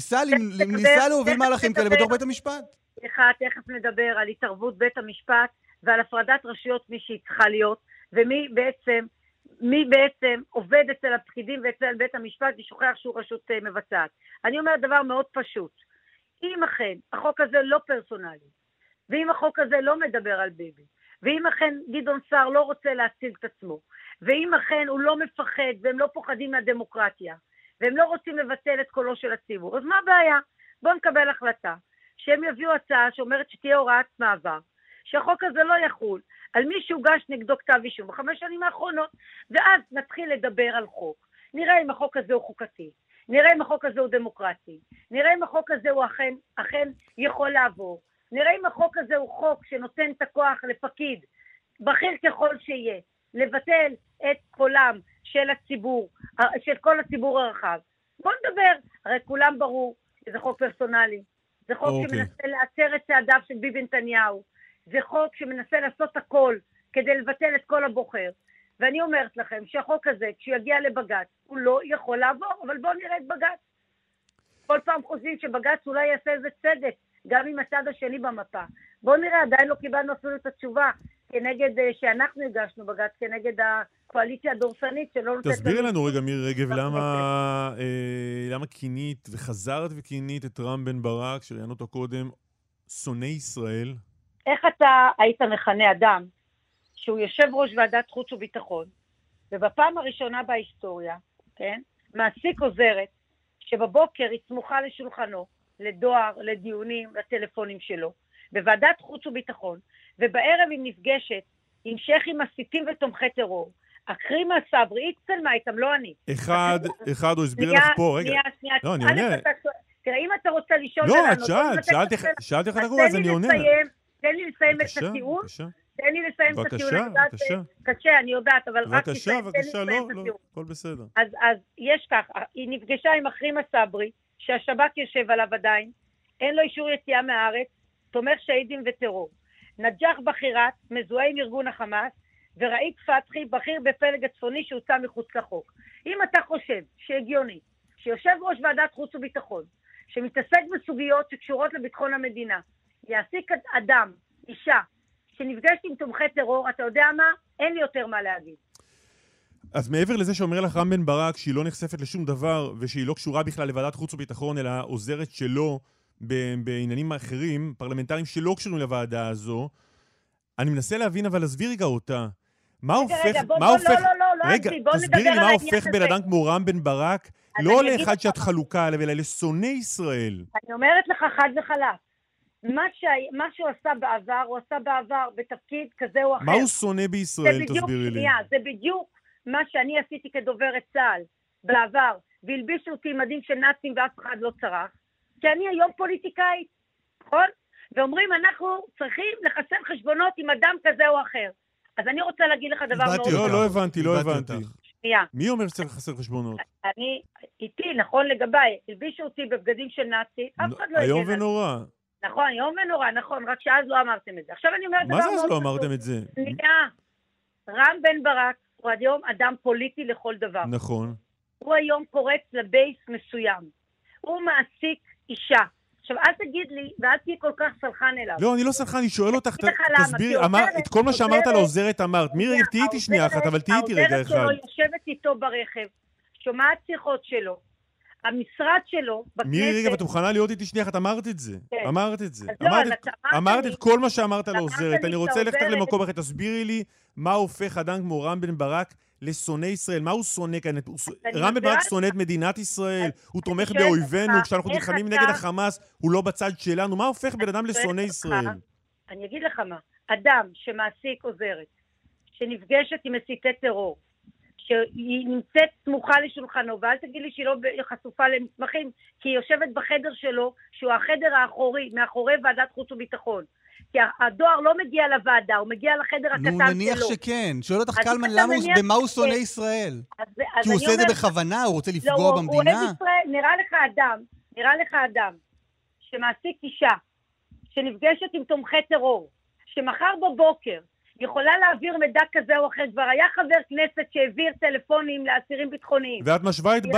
ניסה להוביל מהלכים כאלה בתוך בית המשפט. סליחה, תכף נדבר על התערבות בית המשפט, ועל הפרדת רשויות מי שהיא צריכה להיות, ומי בעצם, מי בעצם עובד אצל הפקידים ואצל בית המשפט, ושוכח שהוא רשות מבצעת. אני אומרת דבר מאוד פשוט. אם אכן החוק הזה לא פרסונלי, ואם החוק הזה לא מדבר על ביבי, ואם אכן גדעון סער לא רוצה להציל את עצמו, ואם אכן הוא לא מפחד, והם לא פוחדים מהדמוקרטיה, והם לא רוצים לבטל את קולו של הציבור, אז מה הבעיה? בואו נקבל החלטה, שהם יביאו הצעה שאומרת שתהיה הוראת מעבר, שהחוק הזה לא יחול על מי שהוגש נגדו כתב אישום בחמש שנים האחרונות, ואז נתחיל לדבר על חוק. נראה אם החוק הזה הוא חוקתי, נראה אם החוק הזה הוא דמוקרטי, נראה אם החוק הזה הוא אכן, אכן יכול לעבור, נראה אם החוק הזה הוא חוק שנותן את הכוח לפקיד, בכיר ככל שיהיה, לבטל את קולם של הציבור, של כל הציבור הרחב. בואו נדבר, הרי כולם ברור שזה חוק פרסונלי, זה חוק okay. שמנסה לעצר את צעדיו של ביבי נתניהו, זה חוק שמנסה לעשות הכל כדי לבטל את כל הבוחר, ואני אומרת לכם שהחוק הזה, כשהוא יגיע לבג"ץ, הוא לא יכול לעבור, אבל בואו נראה את בג"ץ. כל פעם חושבים שבג"ץ אולי יעשה איזה צדק, גם עם הצד השני במפה. בואו נראה, עדיין לא קיבלנו אפילו את התשובה, כנגד שאנחנו הגשנו בג"ץ, כנגד הקואליציה הדורסנית שלא נותנת... תסבירי לנו רגע, מירי רגב, למה, אה, למה כינית וחזרת וכינית את רם בן ברק, שראיינו אותו קודם, שונא ישראל? איך אתה היית מכנה אדם שהוא יושב ראש ועדת חוץ וביטחון, ובפעם הראשונה בהיסטוריה, כן, מעסיק עוזרת, שבבוקר היא סמוכה לשולחנו, לדואר, לדיונים, לטלפונים שלו, בוועדת חוץ וביטחון, ובערב היא נפגשת עם שייחים מסיתים ותומכי טרור. אקרים הסברי, היא צלמה איתם, לא אני. אחד, אחד הוא הסביר לך פה, רגע. שנייה, שנייה. לא, אני עונה. תראה, אם אתה רוצה לשאול... לא, את שאלת, שאלתי איך אתה קורא, אז אני עונה. תן לי לסיים את הטיעון. תן לי לסיים את הטיעון. בבקשה, בבקשה. קשה, אני יודעת, אבל רק בבקשה, בבקשה, לא, לא, הכל בסדר. אז יש כך, היא נפגשה עם אקרים הסברי, שהשב"כ יושב עליו עדיין, אין לו אישור יציאה מהארץ, תומך שהידים וטרור. נג'ח בחירת, מזוהה עם ארגון החמאס, וראית פתחי, בכיר בפלג הצפוני שהוצא מחוץ לחוק. אם אתה חושב שהגיוני, שיושב ראש ועדת חוץ וביטחון, שמתעסק בסוגיות שקשורות לביטחון המדינה, יעסיק אדם, אישה, שנפגשת עם תומכי טרור, אתה יודע מה? אין לי יותר מה להגיד. אז מעבר לזה שאומר לך רם בן ברק שהיא לא נחשפת לשום דבר, ושהיא לא קשורה בכלל לוועדת חוץ וביטחון, אלא עוזרת שלו בעניינים אחרים, פרלמנטריים שלא קשורים לוועדה הזו, אני מנסה להבין, אבל להסביר רגע אותה. מה הופך... מה הופך... רגע, תסבירי לי מה הופך בן אדם כמו רם בן ברק, לא לאחד שאת חלוקה עליו, אלא לשונא ישראל. אני אומרת לך חד וחלק. מה שהוא עשה בעבר, הוא עשה בעבר בתפקיד כזה או אחר. מה הוא שונא בישראל, תסבירי לי? זה בדיוק מה שאני עשיתי כדוברת צה"ל בעבר, והלבישו אותי מדים של נאצים ואף אחד לא צרח, כי אני היום פוליטיקאית, נכון? ואומרים, אנחנו צריכים לחסן חשבונות עם אדם כזה או אחר. אז אני רוצה להגיד לך דבר מאוד... לא, לא הבנתי, לא הבנתי. שנייה. מי אומר שצריך לחסן חשבונות? אני, איתי, נכון לגביי, הלבישו אותי בבגדים של נאצים, אף אחד לא... היום ונורא. נכון, היום ונורא, נכון, רק שאז לא אמרתם את זה. עכשיו אני אומרת דבר מאוד... מה זה אז לא אמרתם את זה? שנייה. רם בן ברק הוא היום אדם פוליטי לכל דבר. נכון. הוא היום קורץ לבייס מסוים. הוא מעסיק אישה. עכשיו, אל תגיד לי, ואל תהיה כל כך סלחן אליו. לא, אני לא סלחן, אני שואל אותך, תסבירי, את כל מה שאמרת על העוזרת אמרת. מירי, תהיי איתי שנייה אחת, אבל תהיי איתי רגע אחד. העוזרת שלו יושבת איתו ברכב, שומעת שיחות שלו, המשרד שלו בכנסת... מירי, רגע, ואת מוכנה להיות איתי שנייה אחת, אמרת את זה. אמרת את זה. אמרת את כל מה שאמרת על העוזרת. אני רוצה ללכת למקום אחר, תסבירי לי מה הופך אדם כמו רם בן ברק לשונא ישראל. מה הוא שונא כאן? רם בן ברק שונא את מדינת ישראל, הוא תומך באויבינו, כשאנחנו נלחמים נגד החמאס, הוא לא בצד שלנו. מה הופך בן אדם לשונא ישראל? אני אגיד לך מה, אדם שמעסיק עוזרת, שנפגשת עם מסיתי טרור, שהיא נמצאת סמוכה לשולחנו, ואל תגיד לי שהיא לא חשופה למסמכים, כי היא יושבת בחדר שלו, שהוא החדר האחורי, מאחורי ועדת חוץ וביטחון. כי הדואר לא מגיע לוועדה, הוא מגיע לחדר הקטן שלו. נו, נניח שכן. שואל אותך קלמן, במה הוא שונא ישראל? כי הוא עושה את זה בכוונה, הוא רוצה לפגוע במדינה? הוא אוהב ישראל, נראה לך אדם, נראה לך אדם, שמעסיק אישה, שנפגשת עם תומכי טרור, שמחר בבוקר, יכולה להעביר מידע כזה או אחר, כבר היה חבר כנסת שהעביר טלפונים לאסירים ביטחוניים. ואת משווה את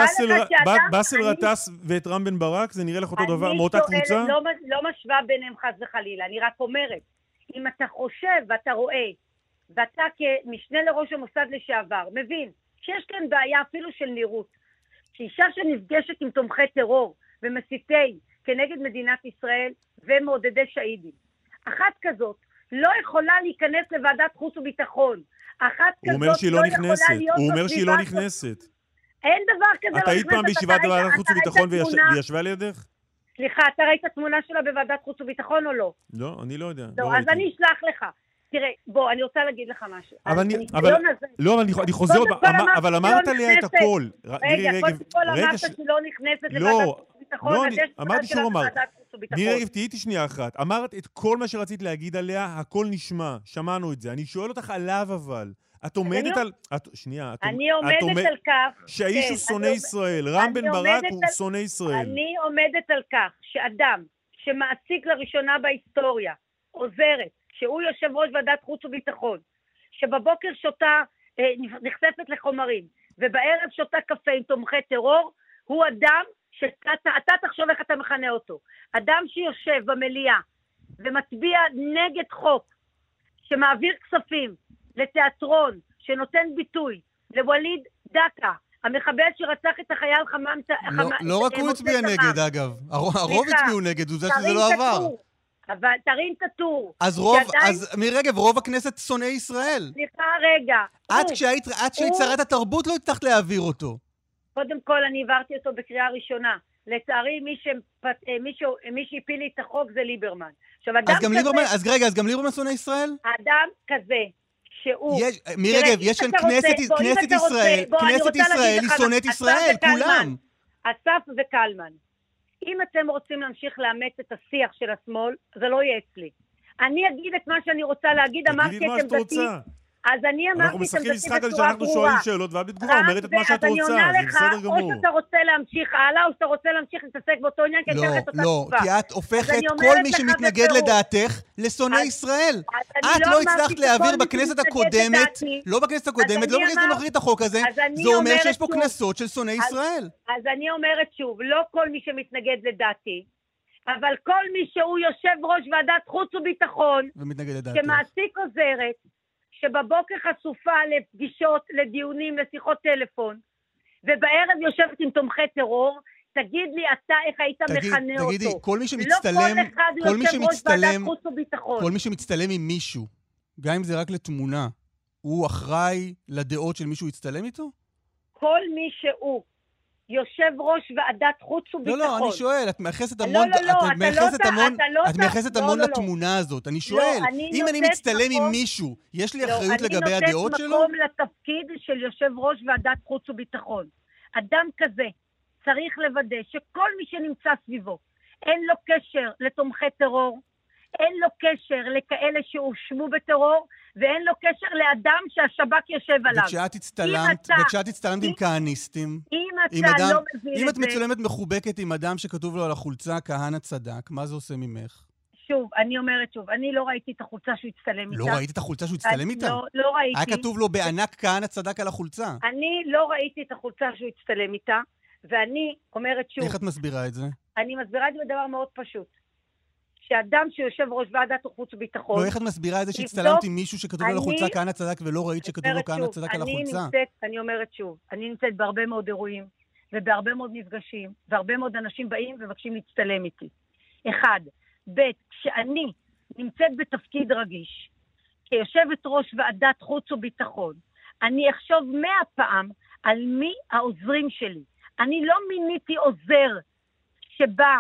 באסל גטאס ואת רם בן ברק? זה נראה לך אותו דבר, מאותה קבוצה? אני לא משווה ביניהם חס וחלילה, אני רק אומרת, אם אתה חושב ואתה רואה, ואתה כמשנה לראש המוסד לשעבר, מבין שיש כאן בעיה אפילו של נראות, שאישה שנפגשת עם תומכי טרור ומסיתי כנגד מדינת ישראל ומעודדי שהידים, אחת כזאת, לא יכולה להיכנס לוועדת חוץ וביטחון. אחת כזאת לא יכולה להיות... הוא אומר שהיא לא נכנסת. אין דבר כזה. אתה היית פעם בישיבת ועדת חוץ וביטחון וישבה לידך? סליחה, אתה ראית תמונה שלה בוועדת חוץ וביטחון או לא? לא, אני לא יודע. לא, אז אני אשלח לך. תראה, בוא, אני רוצה להגיד לך משהו. אבל אני... לא, אני חוזר... אבל אמרת עליה את הכל. רגע, קודם כל אמרת שלא נכנסת לוועדת חוץ וביטחון. לא, אמרתי שהוא אמר. מירי רגב, תהיי איתי שנייה אחת. אמרת את כל מה שרצית להגיד עליה, הכל נשמע, שמענו את זה. אני שואל אותך עליו אבל. את עומדת על... שנייה. אני עומדת על כך... שהאיש הוא שונא ישראל. רם בן ברק הוא שונא ישראל. אני עומדת על כך שאדם שמעסיק לראשונה בהיסטוריה, עוזרת, שהוא יושב ראש ועדת חוץ וביטחון, שבבוקר שותה, נחשפת לחומרים, ובערב שותה קפה עם תומכי טרור, הוא אדם שאתה אתה תחשוב איך אתה מכנה אותו. אדם שיושב במליאה ומצביע נגד חוק שמעביר כספים לתיאטרון שנותן ביטוי לווליד דקה, המחבל שרצח את החייל חמם... לא רק הוא הצביע נגד, אגב. הרוב הצביעו נגד, הוא זה שזה לא עבר. אבל תרים את הטור. אז רוב, אז מירי רגב, רוב הכנסת שונאי ישראל. סליחה רגע. עד כשהיית שרת התרבות לא הצלחת להעביר אותו. קודם כל אני העברתי אותו בקריאה ראשונה. לצערי מי שהפיל לי את החוק זה ליברמן. אז גם ליברמן, אז רגע, אז גם ליברמן שונא ישראל? אדם כזה. מירי רגב, יש כאן כנסת ישראל, כנסת ישראל היא שונאת ישראל, כולם. אסף וקלמן, אם אתם רוצים להמשיך לאמץ את השיח של השמאל, זה לא יהיה אצלי. אני אגיד את מה שאני רוצה להגיד, אמרתי את עמדתי, אז אני אמרתי... אנחנו משחקים משחק על שאנחנו שואלים שאלות, ואת בתגובה אומרת את מה שאת רוצה, זה בסדר גמור. או שאתה רוצה להמשיך הלאה, או שאתה רוצה להמשיך להתעסק באותו עניין, כי לא, את אותה לא, תגובה. כי את הופכת כל מי שמתנגד לדעתך לשונא ישראל. את לא הצלחת להעביר בכנסת הקודמת, לא בכנסת הקודמת, לא בכנסת הנוכחית את החוק הזה, זה אומר שיש פה כנסות של שונאי ישראל. אז אני אומרת שוב, לא כל מי שמתנגד לדעתי, אבל כל מי שהוא יושב ראש ועדת חוץ וביטחון, שמעסיק עוזרת, שבבוקר חשופה לפגישות, לדיונים, לשיחות טלפון, ובערב יושבת עם תומכי טרור, תגיד לי אתה איך היית מכנה אותו. תגידי, כל מי שמצטלם, לא כל אחד יושב ראש ועדת חוץ וביטחון. כל מי שמצטלם עם מישהו, גם אם זה רק לתמונה, הוא אחראי לדעות של מישהו יצטלם איתו? כל מי שהוא יושב ראש ועדת חוץ וביטחון. לא, לא, אני שואל, את מייחסת המון, לא, לא, לא, את מייחסת לא, המון, לא, את מייחסת המון לא, לתמונה הזאת. אני שואל, לא, אני אם אני מצטלם עם מישהו, יש לי אחריות לא, לגבי הדעות שלו? אני נותנת מקום לתפקיד של יושב ראש ועדת חוץ וביטחון. אדם כזה צריך לוודא שכל מי שנמצא סביבו, אין לו קשר לתומכי טרור, אין לו קשר לכאלה שהושמו בטרור, ואין לו קשר לאדם שהשב"כ יושב עליו. וכשאת הצטלמת, וכשאת הצטלמת עם כהניסטים, אם אתה לא מבין את זה... אם את מצולמת מחובקת עם אדם שכתוב לו על החולצה, כהנא צדק, מה זה עושה ממך? שוב, אני אומרת שוב, אני לא ראיתי את החולצה שהוא הצטלם איתה. לא ראיתי את החולצה שהוא הצטלם איתה? לא, לא ראיתי. היה כתוב לו בענק כהנא צדק על החולצה. אני לא ראיתי את החולצה שהוא הצטלם איתה, ואני אומרת שוב... איך את מסבירה את זה? אני מסבירה את זה בדבר מאוד פשוט. שאדם שיושב ראש ועדת החוץ וביטחון... לא, איך את מסבירה את זה שהצטלמת עם מישהו שכתוב על החולצה כהנא צדק ולא ראית שכתוב לו כהנא צדק על החולצה? אני אומרת שוב, אני נמצאת בהרבה מאוד אירועים, ובהרבה מאוד מפגשים, והרבה מאוד אנשים באים ומבקשים להצטלם איתי. אחד, ב', כשאני נמצאת בתפקיד רגיש, כיושבת ראש ועדת חוץ וביטחון, אני אחשוב מאה פעם על מי העוזרים שלי. אני לא מיניתי עוזר שבא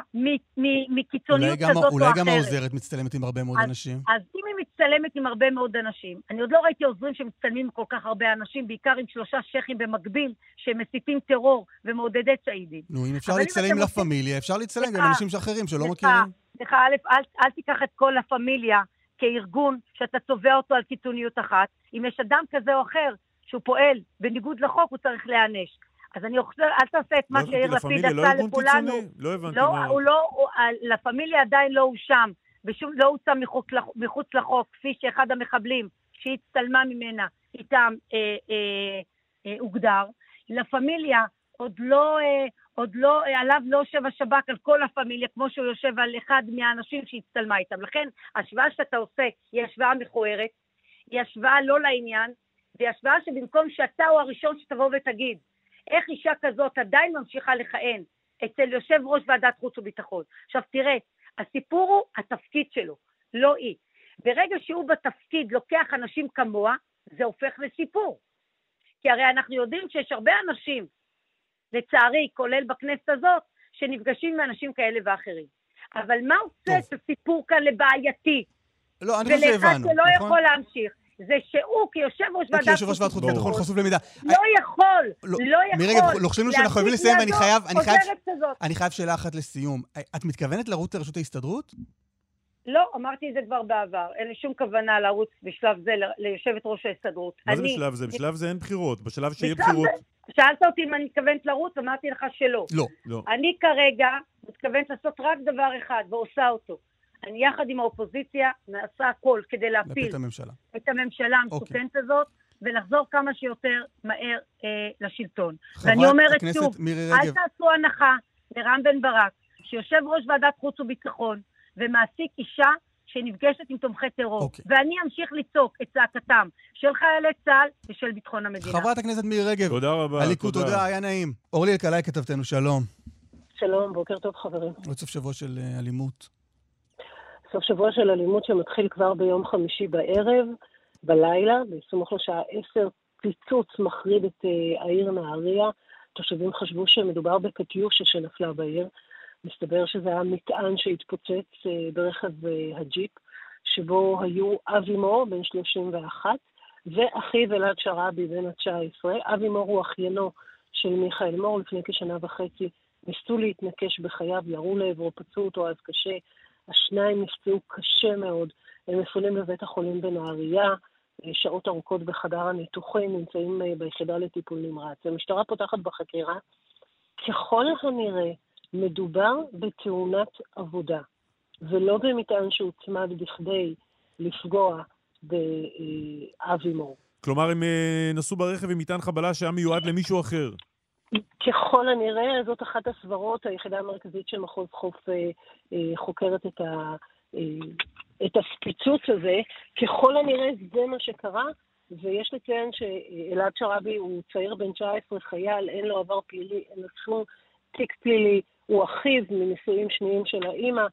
מקיצוניות כזאת או אחרת. אולי גם העוזרת מצטלמת עם הרבה מאוד אנשים. אז אם היא מצטלמת עם הרבה מאוד אנשים, אני עוד לא ראיתי עוזרים שמצטלמים עם כל כך הרבה אנשים, בעיקר עם שלושה שכים במקביל, שמסיתים טרור ומעודדי צעידים. נו, אם אפשר להצטלם לפמיליה, אפשר להצטלם גם אנשים אחרים שלא מכירים. סליחה, אל תיקח את כל הפמיליה כארגון שאתה צובע אותו על קיצוניות אחת. אם יש אדם כזה או אחר שהוא פועל בניגוד לחוק, הוא צריך להיענש. אז אני חושב, אל תעשה את מה שיאיר לפיד עשה לכולנו. לא הבנתי לא, מה... הוא לא, לפמיליה עדיין לא הוא שם, לא הוא שם מחוץ לחוק, כפי שאחד המחבלים שהצטלמה ממנה איתם אה, אה, אה, הוגדר. לפמיליה עוד לא, אה, עוד לא, עליו לא יושב השב"כ על כל הפמיליה, כמו שהוא יושב על אחד מהאנשים שהצטלמה איתם. לכן, השוואה שאתה עושה היא השוואה מכוערת, היא השוואה לא לעניין, והיא השוואה שבמקום שאתה הוא הראשון שתבוא ותגיד, איך אישה כזאת עדיין ממשיכה לכהן אצל יושב ראש ועדת חוץ וביטחון. עכשיו תראה, הסיפור הוא התפקיד שלו, לא היא. ברגע שהוא בתפקיד לוקח אנשים כמוה, זה הופך לסיפור. כי הרי אנחנו יודעים שיש הרבה אנשים, לצערי, כולל בכנסת הזאת, שנפגשים עם אנשים כאלה ואחרים. אבל מה עושה את הסיפור כאן לבעייתי? לא, אני חושב שהבנו, ולאחד שלא יכול להמשיך. זה שהוא כיושב ראש ועדת כיושב ראש ועדת חוץ וביטחון חשוף למידע. לא יכול, לא יכול. מרגע, לא חושבים שאנחנו חייבים לסיים, ואני חייב, אני חייב שאלה אחת לסיום. את מתכוונת לרוץ לרשות ההסתדרות? לא, אמרתי את זה כבר בעבר. אין לי שום כוונה לרוץ בשלב זה ליושבת ראש ההסתדרות. מה זה בשלב זה? בשלב זה אין בחירות. בשלב שיהיה בחירות... שאלת אותי אם אני מתכוונת לרוץ, אמרתי לך שלא. לא. אני כרגע מתכוונת לעשות רק דבר אחד, ועושה אותו. אני יחד עם האופוזיציה נעשה הכל כדי להפיל את הממשלה, את הממשלה המסוכנת okay. הזאת, ולחזור כמה שיותר מהר אה, לשלטון. ואני אומרת שוב, אל תעשו הנחה לרם בן ברק, שיושב ראש ועדת חוץ וביטחון, ומעסיק אישה שנפגשת עם תומכי טרור. Okay. ואני אמשיך לצעוק את צעקתם של חיילי צה"ל ושל ביטחון המדינה. חברת הכנסת מירי רגב. תודה רבה. הליכוד, תודה. תודה, היה נעים. אורלי אלקלעי כתבתנו, שלום. שלום, בוקר טוב חברים. עוד סוף שבוע של uh, אלימות. סוף שבוע של אלימות שמתחיל כבר ביום חמישי בערב, בלילה, בסמוך לשעה עשר, פיצוץ מחריד את uh, העיר נהריה. תושבים חשבו שמדובר בקטיושה שנפלה בעיר. מסתבר שזה היה מטען שהתפוצץ uh, ברכב uh, הג'יפ, שבו היו אבי מור, בן שלושים ואחת, ואחיו אלעד שרעבי, בן ה-תשע עשרה. אבי מור הוא אחיינו של מיכאל מור, לפני כשנה וחצי ניסו להתנקש בחייו, ירו לעברו, פצעו אותו אז קשה. השניים נפצעו קשה מאוד, הם מפונים לבית החולים בנהריה, שעות ארוכות בחדר הניתוחים, נמצאים ביחידה לטיפול נמרץ. המשטרה פותחת בחקירה. ככל הנראה מדובר בתאונת עבודה, ולא במטען שהוצמד בכדי לפגוע באבי מור. כלומר, הם נסעו ברכב עם מטען חבלה שהיה מיועד למישהו אחר. ככל הנראה, זאת אחת הסברות, היחידה המרכזית של מחוז חוף חוקרת את ה... את הספיצוץ הזה. ככל הנראה זה מה שקרה, ויש לציין שאלעד שרעבי הוא צעיר בן תשע עשרה, חייל, אין לו עבר פלילי, אין לו שום תיק פלילי, הוא אחיו מנישואים שניים של האמא,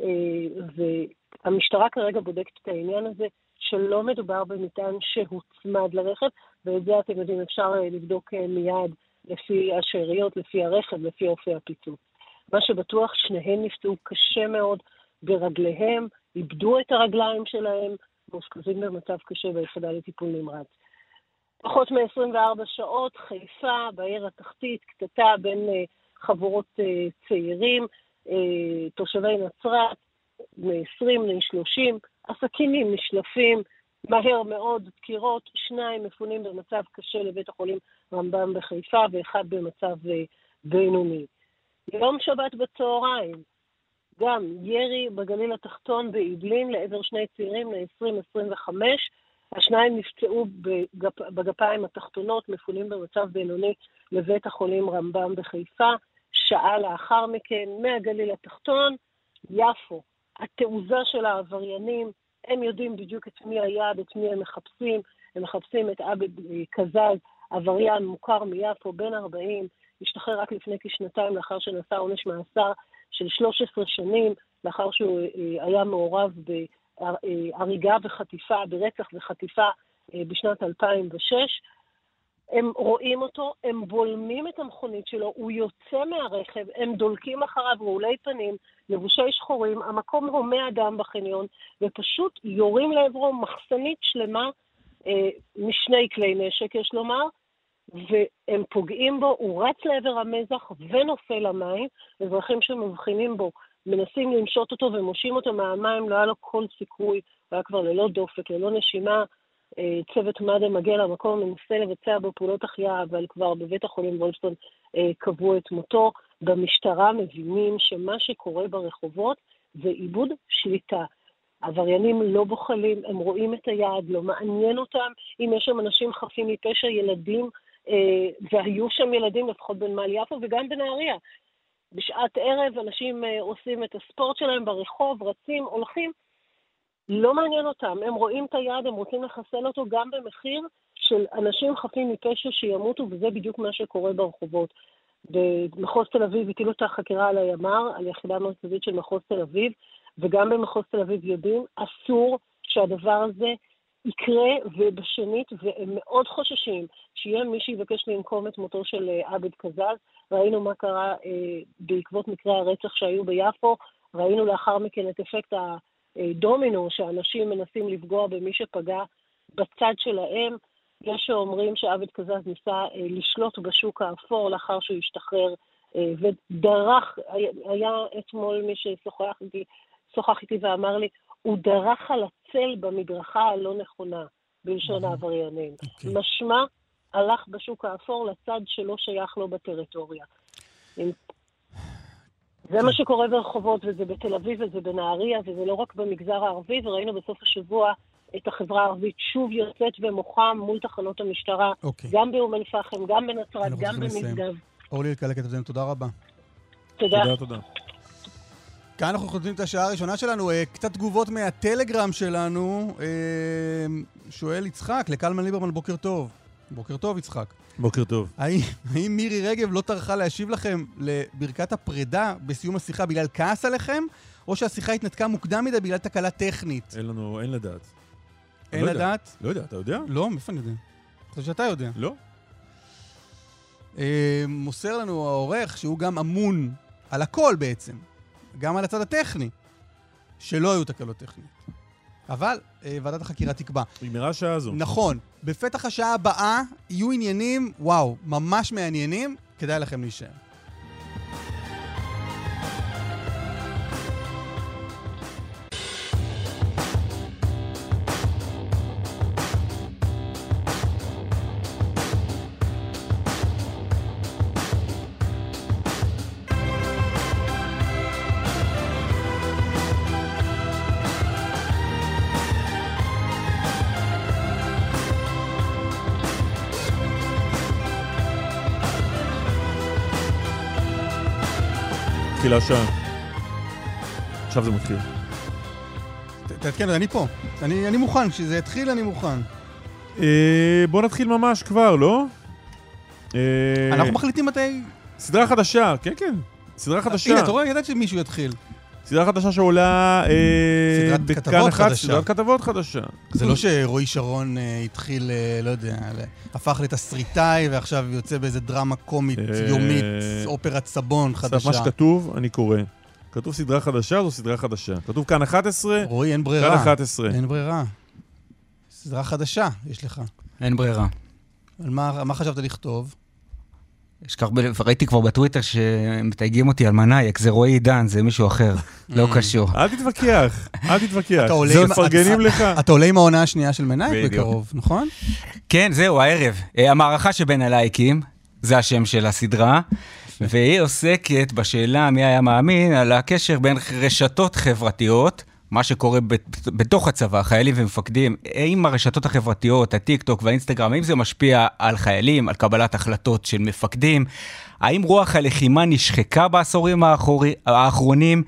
והמשטרה כרגע בודקת את העניין הזה, שלא מדובר במטען שהוצמד לרכב, ואת זה אתם יודעים, אפשר לבדוק מיד לפי השאריות, לפי הרכב, לפי אופי הפיצוץ. מה שבטוח, שניהם נפצעו קשה מאוד ברגליהם, איבדו את הרגליים שלהם, מאושפזים במצב קשה ביחידה לטיפול נמרץ. פחות מ-עשרים וארבע שעות, חיפה, בעיר התחתית, קטטה בין uh, חבורות uh, צעירים, uh, תושבי נצרת, מ-עשרים ל-שלושים, עסקינים נשלפים, מהר מאוד דקירות, שניים מפונים במצב קשה לבית החולים רמב"ם בחיפה, ואחד במצב uh, בינוני. יום שבת בצהריים, גם ירי בגליל התחתון באעבלין לעבר שני צעירים ל-עשרים עשרים וחמש, השניים נפצעו בגפ... בגפיים התחתונות, מפונים במצב בינוני לבית החולים רמב"ם בחיפה, שעה לאחר מכן מהגליל התחתון, יפו. התעוזה של העבריינים, הם יודעים בדיוק את מי היד, את מי הם מחפשים, הם מחפשים את עבד קזז, עבריין מוכר מיפו, בן ארבעים, השתחרר רק לפני כשנתיים לאחר שנשא עונש מאסר של שלוש עשרה שנים, לאחר שהוא היה מעורב בהריגה וחטיפה, ברצח וחטיפה בשנת אלפיים ושש. הם רואים אותו, הם בולמים את המכונית שלו, הוא יוצא מהרכב, הם דולקים אחריו רעולי פנים, לבושי שחורים, המקום הומה אדם בחניון, ופשוט יורים לעברו מחסנית שלמה, אה, משני כלי נשק יש לומר, והם פוגעים בו, הוא רץ לעבר המזח ונופל למים, אזרחים שמבחינים בו מנסים למשות אותו ומושים אותו מהמים, לא היה לו כל סיכוי, הוא היה כבר ללא דופק, ללא נשימה, צוות מד"א מגיע למקום, מנסה לבצע בו פעולות החייאה, אבל כבר בבית החולים וולפסון קבעו את מותו. במשטרה מבינים שמה שקורה ברחובות זה איבוד שליטה. עבריינים לא בוחלים, הם רואים את היעד, לא מעניין אותם אם יש שם אנשים חפים מפשע, ילדים, והיו שם ילדים לפחות בנמל יפו וגם בנהריה. בשעת ערב אנשים עושים את הספורט שלהם ברחוב, רצים, הולכים, לא מעניין אותם, הם רואים את היעד, הם רוצים לחסל אותו גם במחיר של אנשים חפים מפשע שימותו, וזה בדיוק מה שקורה ברחובות. במחוז תל אביב הטילו את החקירה על הימ"ר, על יחידה מרכזית של מחוז תל אביב, וגם במחוז תל אביב יודעים, אסור שהדבר הזה יקרה, ובשנית, והם מאוד חוששים שיהיה מי שיבקש לנקום את מותו של עבד קזז. ראינו מה קרה אה, בעקבות מקרי הרצח שהיו ביפו, ראינו לאחר מכן את אפקט הדומינו, שאנשים מנסים לפגוע במי שפגע בצד שלהם. יש שאומרים שעבד קזז ניסה אה, לשלוט בשוק האפור לאחר שהוא השתחרר, אה, ודרך, היה, היה אתמול מי ששוחח איתי, שוחח איתי ואמר לי, הוא דרך על הצל במדרכה הלא נכונה, בלשון העבריינים. Okay. משמע, הלך בשוק האפור לצד שלא שייך לו בטריטוריה. זה מה שקורה ברחובות, וזה בתל אביב, וזה בנהריה, וזה לא רק במגזר הערבי, וראינו בסוף השבוע את החברה הערבית שוב יוצאת ומוחה מול תחנות המשטרה, okay. גם באום אל-פחם, גם בנצרת, גם במשגב. אורלי אלקלעי, תודה רבה. תודה. תודה, תודה. כאן אנחנו חותמים את השעה הראשונה שלנו, קצת תגובות מהטלגרם שלנו. שואל יצחק, לקלמן ליברמן, בוקר טוב. בוקר טוב, יצחק. בוקר טוב. האם, האם מירי רגב לא טרחה להשיב לכם לברכת הפרידה בסיום השיחה בגלל כעס עליכם, או שהשיחה התנתקה מוקדם מדי בגלל תקלה טכנית? אין לנו, אין לדעת. אין לא לדעת? יודע. לא יודע, אתה יודע? לא, מאיפה אני יודע? אתה חושב שאתה יודע? לא. מוסר לנו העורך שהוא גם אמון על הכל בעצם. גם על הצד הטכני, שלא היו תקלות טכניות. אבל אה, ועדת החקירה תקבע. נגמרה השעה הזו. נכון. בפתח השעה הבאה יהיו עניינים, וואו, ממש מעניינים, כדאי לכם להישאר. מתחילה השעה. עכשיו זה מתחיל. תעדכן, אני פה. אני, אני מוכן, כשזה יתחיל אני מוכן. אה, בוא נתחיל ממש כבר, לא? אה, אנחנו מחליטים מתי... סדרה חדשה, כן, כן. סדרה חדשה. הנה, אתה רואה, ידעת שמישהו יתחיל. סדרה חדשה שעולה... אה, סדרת כתבות חדשה. סדרת כתבות חדשה. זה לא שרועי שרון אה, התחיל, אה, לא יודע, הפך לתסריטאי ועכשיו יוצא באיזה דרמה קומית, אה, יומית, אופרת סבון חדשה. מה שכתוב, אני קורא. כתוב סדרה חדשה, זו סדרה חדשה. כתוב כאן אחת עשרה, רועי, אין ברירה. כאן אחת עשרה. אין ברירה. סדרה חדשה, יש לך. אין ברירה. על מה, מה חשבת לכתוב? יש כך, ראיתי כבר בטוויטר שמתייגים אותי על מנייק, זה רועי עידן, זה מישהו אחר, לא קשור. אל תתווכח, אל תתווכח. אתה עולה זה עם- מפרגנים לך. אתה עולה עם העונה השנייה של מנייק בדיוק. בקרוב, נכון? כן, זהו, הערב. אה, המערכה שבין הלייקים, זה השם של הסדרה, והיא עוסקת בשאלה מי היה מאמין על הקשר בין רשתות חברתיות, מה שקורה בת- בתוך הצבא, חיילים ומפקדים, האם הרשתות החברתיות, הטיק טוק והאינסטגרם, האם זה משפיע על חיילים, על קבלת החלטות של מפקדים, האם רוח הלחימה נשחקה בעשורים האחורי, האחרונים,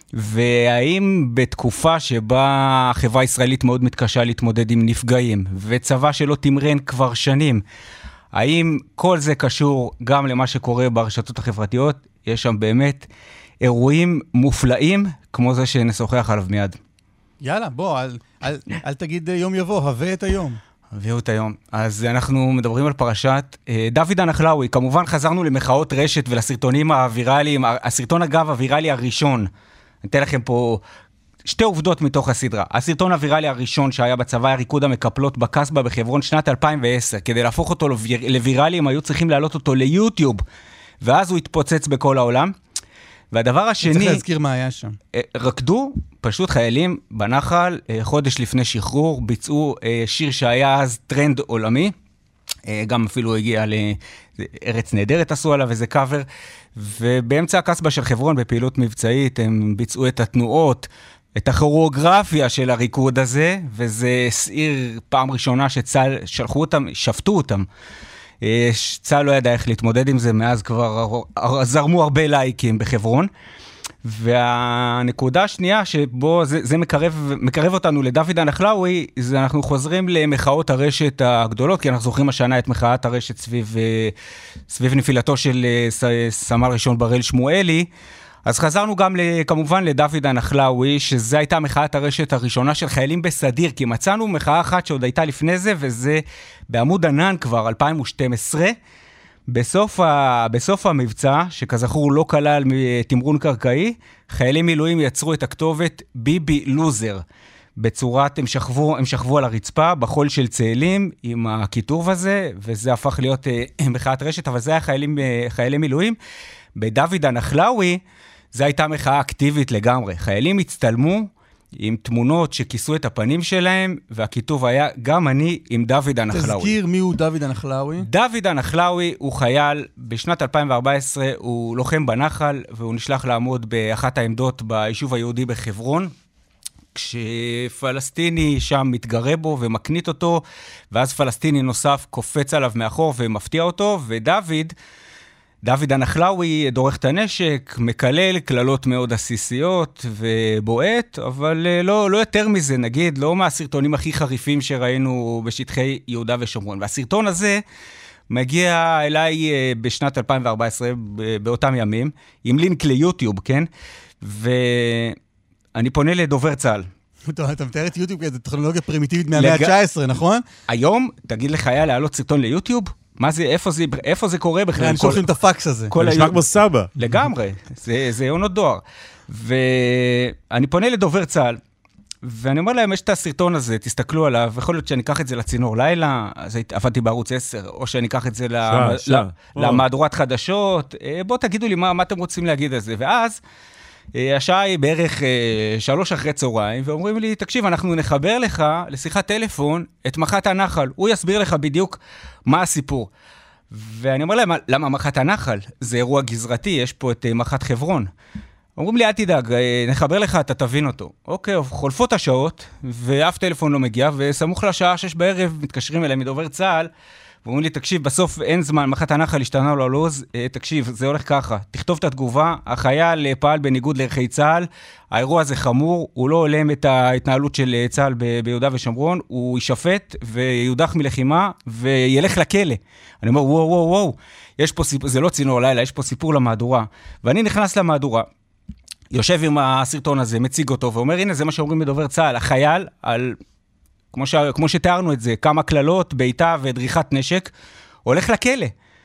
והאם בתקופה שבה החברה הישראלית מאוד מתקשה להתמודד עם נפגעים, וצבא שלא תמרן כבר שנים, האם כל זה קשור גם למה שקורה ברשתות החברתיות? יש שם באמת אירועים מופלאים, כמו זה שנשוחח עליו מיד. יאללה, בוא, אל, אל, אל תגיד אה, יום יבוא, הווה את היום. הביאו את היום. אז אנחנו מדברים על פרשת אה, דוד הנחלאוי. כמובן חזרנו למחאות רשת ולסרטונים הוויראליים. הסרטון אגב הוויראלי הראשון. אני אתן לכם פה שתי עובדות מתוך הסדרה. הסרטון הוויראלי הראשון שהיה בצבא היה ריקוד המקפלות בקסבה בחברון שנת אלפיים ועשר. כדי להפוך אותו לוויר, לוויראלי הם היו צריכים להעלות אותו ליוטיוב. ואז הוא התפוצץ בכל העולם. והדבר השני... צריך להזכיר מה היה שם. אה, רקדו, פשוט חיילים בנחל, אה, חודש לפני שחרור, ביצעו אה, שיר שהיה אז טרנד עולמי, אה, גם אפילו הגיע לארץ נהדרת עשו עליו איזה קאבר, ובאמצע הקסבה של חברון בפעילות מבצעית הם ביצעו את התנועות, את הכוריאוגרפיה של הריקוד הזה, וזה סעיר פעם ראשונה שצה"ל שלחו אותם, שפטו אותם. צה"ל לא ידע איך להתמודד עם זה, מאז כבר זרמו הרבה לייקים בחברון. והנקודה השנייה שבו זה, זה מקרב, מקרב אותנו לדוד הנחלאוי, זה אנחנו חוזרים למחאות הרשת הגדולות, כי אנחנו זוכרים השנה את מחאת הרשת סביב, סביב נפילתו של סמל ראשון בראל שמואלי. אז חזרנו גם כמובן לדוד הנחלאוי, שזו הייתה מחאת הרשת הראשונה של חיילים בסדיר, כי מצאנו מחאה אחת שעוד הייתה לפני זה, וזה בעמוד ענן כבר, אלפיים ושתים עשרה, בסוף, ה... בסוף המבצע, שכזכור לא כלל תמרון קרקעי, חיילים מילואים יצרו את הכתובת ביבי לוזר, בצורת, הם שכבו, הם שכבו על הרצפה, בחול של צאלים, עם הכיתוב הזה, וזה הפך להיות uh, מחאת רשת, אבל זה היה חיילים, uh, חיילי מילואים. בדוד הנחלאוי, זו הייתה מחאה אקטיבית לגמרי. חיילים הצטלמו עם תמונות שכיסו את הפנים שלהם, והכיתוב היה גם אני עם דוד הנחלאוי. תזכיר מי הוא דוד הנחלאוי. דוד הנחלאוי הוא חייל, בשנת אלפיים וארבע עשרה הוא לוחם בנחל, והוא נשלח לעמוד באחת העמדות ביישוב היהודי בחברון, כשפלסטיני שם מתגרה בו ומקנית אותו, ואז פלסטיני נוסף קופץ עליו מאחור ומפתיע אותו, ודוד... דוד הנחלאוי דורך את הנשק, מקלל, כללות מאוד עסיסיות ובועט, אבל לא, לא יותר מזה, נגיד, לא מהסרטונים הכי חריפים שראינו בשטחי יהודה ושומרון. והסרטון הזה מגיע אליי בשנת אלפיים וארבע עשרה, באותם ימים, עם לינק ליוטיוב, כן? ואני פונה לדובר צה"ל. אתה מתאר את יוטיוב כאיזו טכנולוגיה פרימיטיבית מהמאה ה-תשע עשרה, נכון? היום, תגיד לחייל להעלות סרטון ליוטיוב? מה זה, איפה זה, איפה זה קורה בכלל? הם שולחים את הפקס הזה. זה נשמע כמו סבא. לגמרי, זה, זה יונות דואר. ואני פונה לדובר צה"ל, ואני אומר להם, יש את הסרטון הזה, תסתכלו עליו, יכול להיות שאני אקח את זה לצינור לילה, אז עבדתי בערוץ עשר, או שאני אקח את זה שעה, שעה. למהדורת חדשות, בואו תגידו לי מה, מה אתם רוצים להגיד על זה. ואז, השעה היא בערך שלוש אחרי צהריים, ואומרים לי, תקשיב, אנחנו נחבר לך לשיחת טלפון את מח"ט הנחל, הוא יסביר לך בדיוק מה הסיפור. ואני אומר להם, למה מח"ט הנחל? זה אירוע גזרתי, יש פה את מח"ט חברון. אומרים לי, אל תדאג, נחבר לך, אתה תבין אותו. אוקיי, חולפות השעות, ואף טלפון לא מגיע, וסמוך לשעה שש בערב מתקשרים אליהם מדובר צה"ל, ואומרים לי, תקשיב, בסוף אין זמן, מח"ט הנחל השתנה לו הלוז, תקשיב, זה הולך ככה, תכתוב את התגובה, החייל פעל בניגוד לערכי צה"ל, האירוע הזה חמור, הוא לא הולם את ההתנהלות של צה"ל ב- ביהודה ושומרון, הוא יישפט ויודח מלחימה וילך לכלא. אני אומר, וואו, וואו, וואו, יש פה סיפור, זה לא צינור לילה, יש פה סיפור למהדורה. ואני נכנס למהדורה, יושב עם הסרטון הזה, מציג אותו, ואומר, הנה, זה מה שאומרים מדובר צה"ל, החייל, על, כמו, ש, כמו שתיארנו את זה, כמה כללות, ביתה ודריכת נשק, הולך לכלא.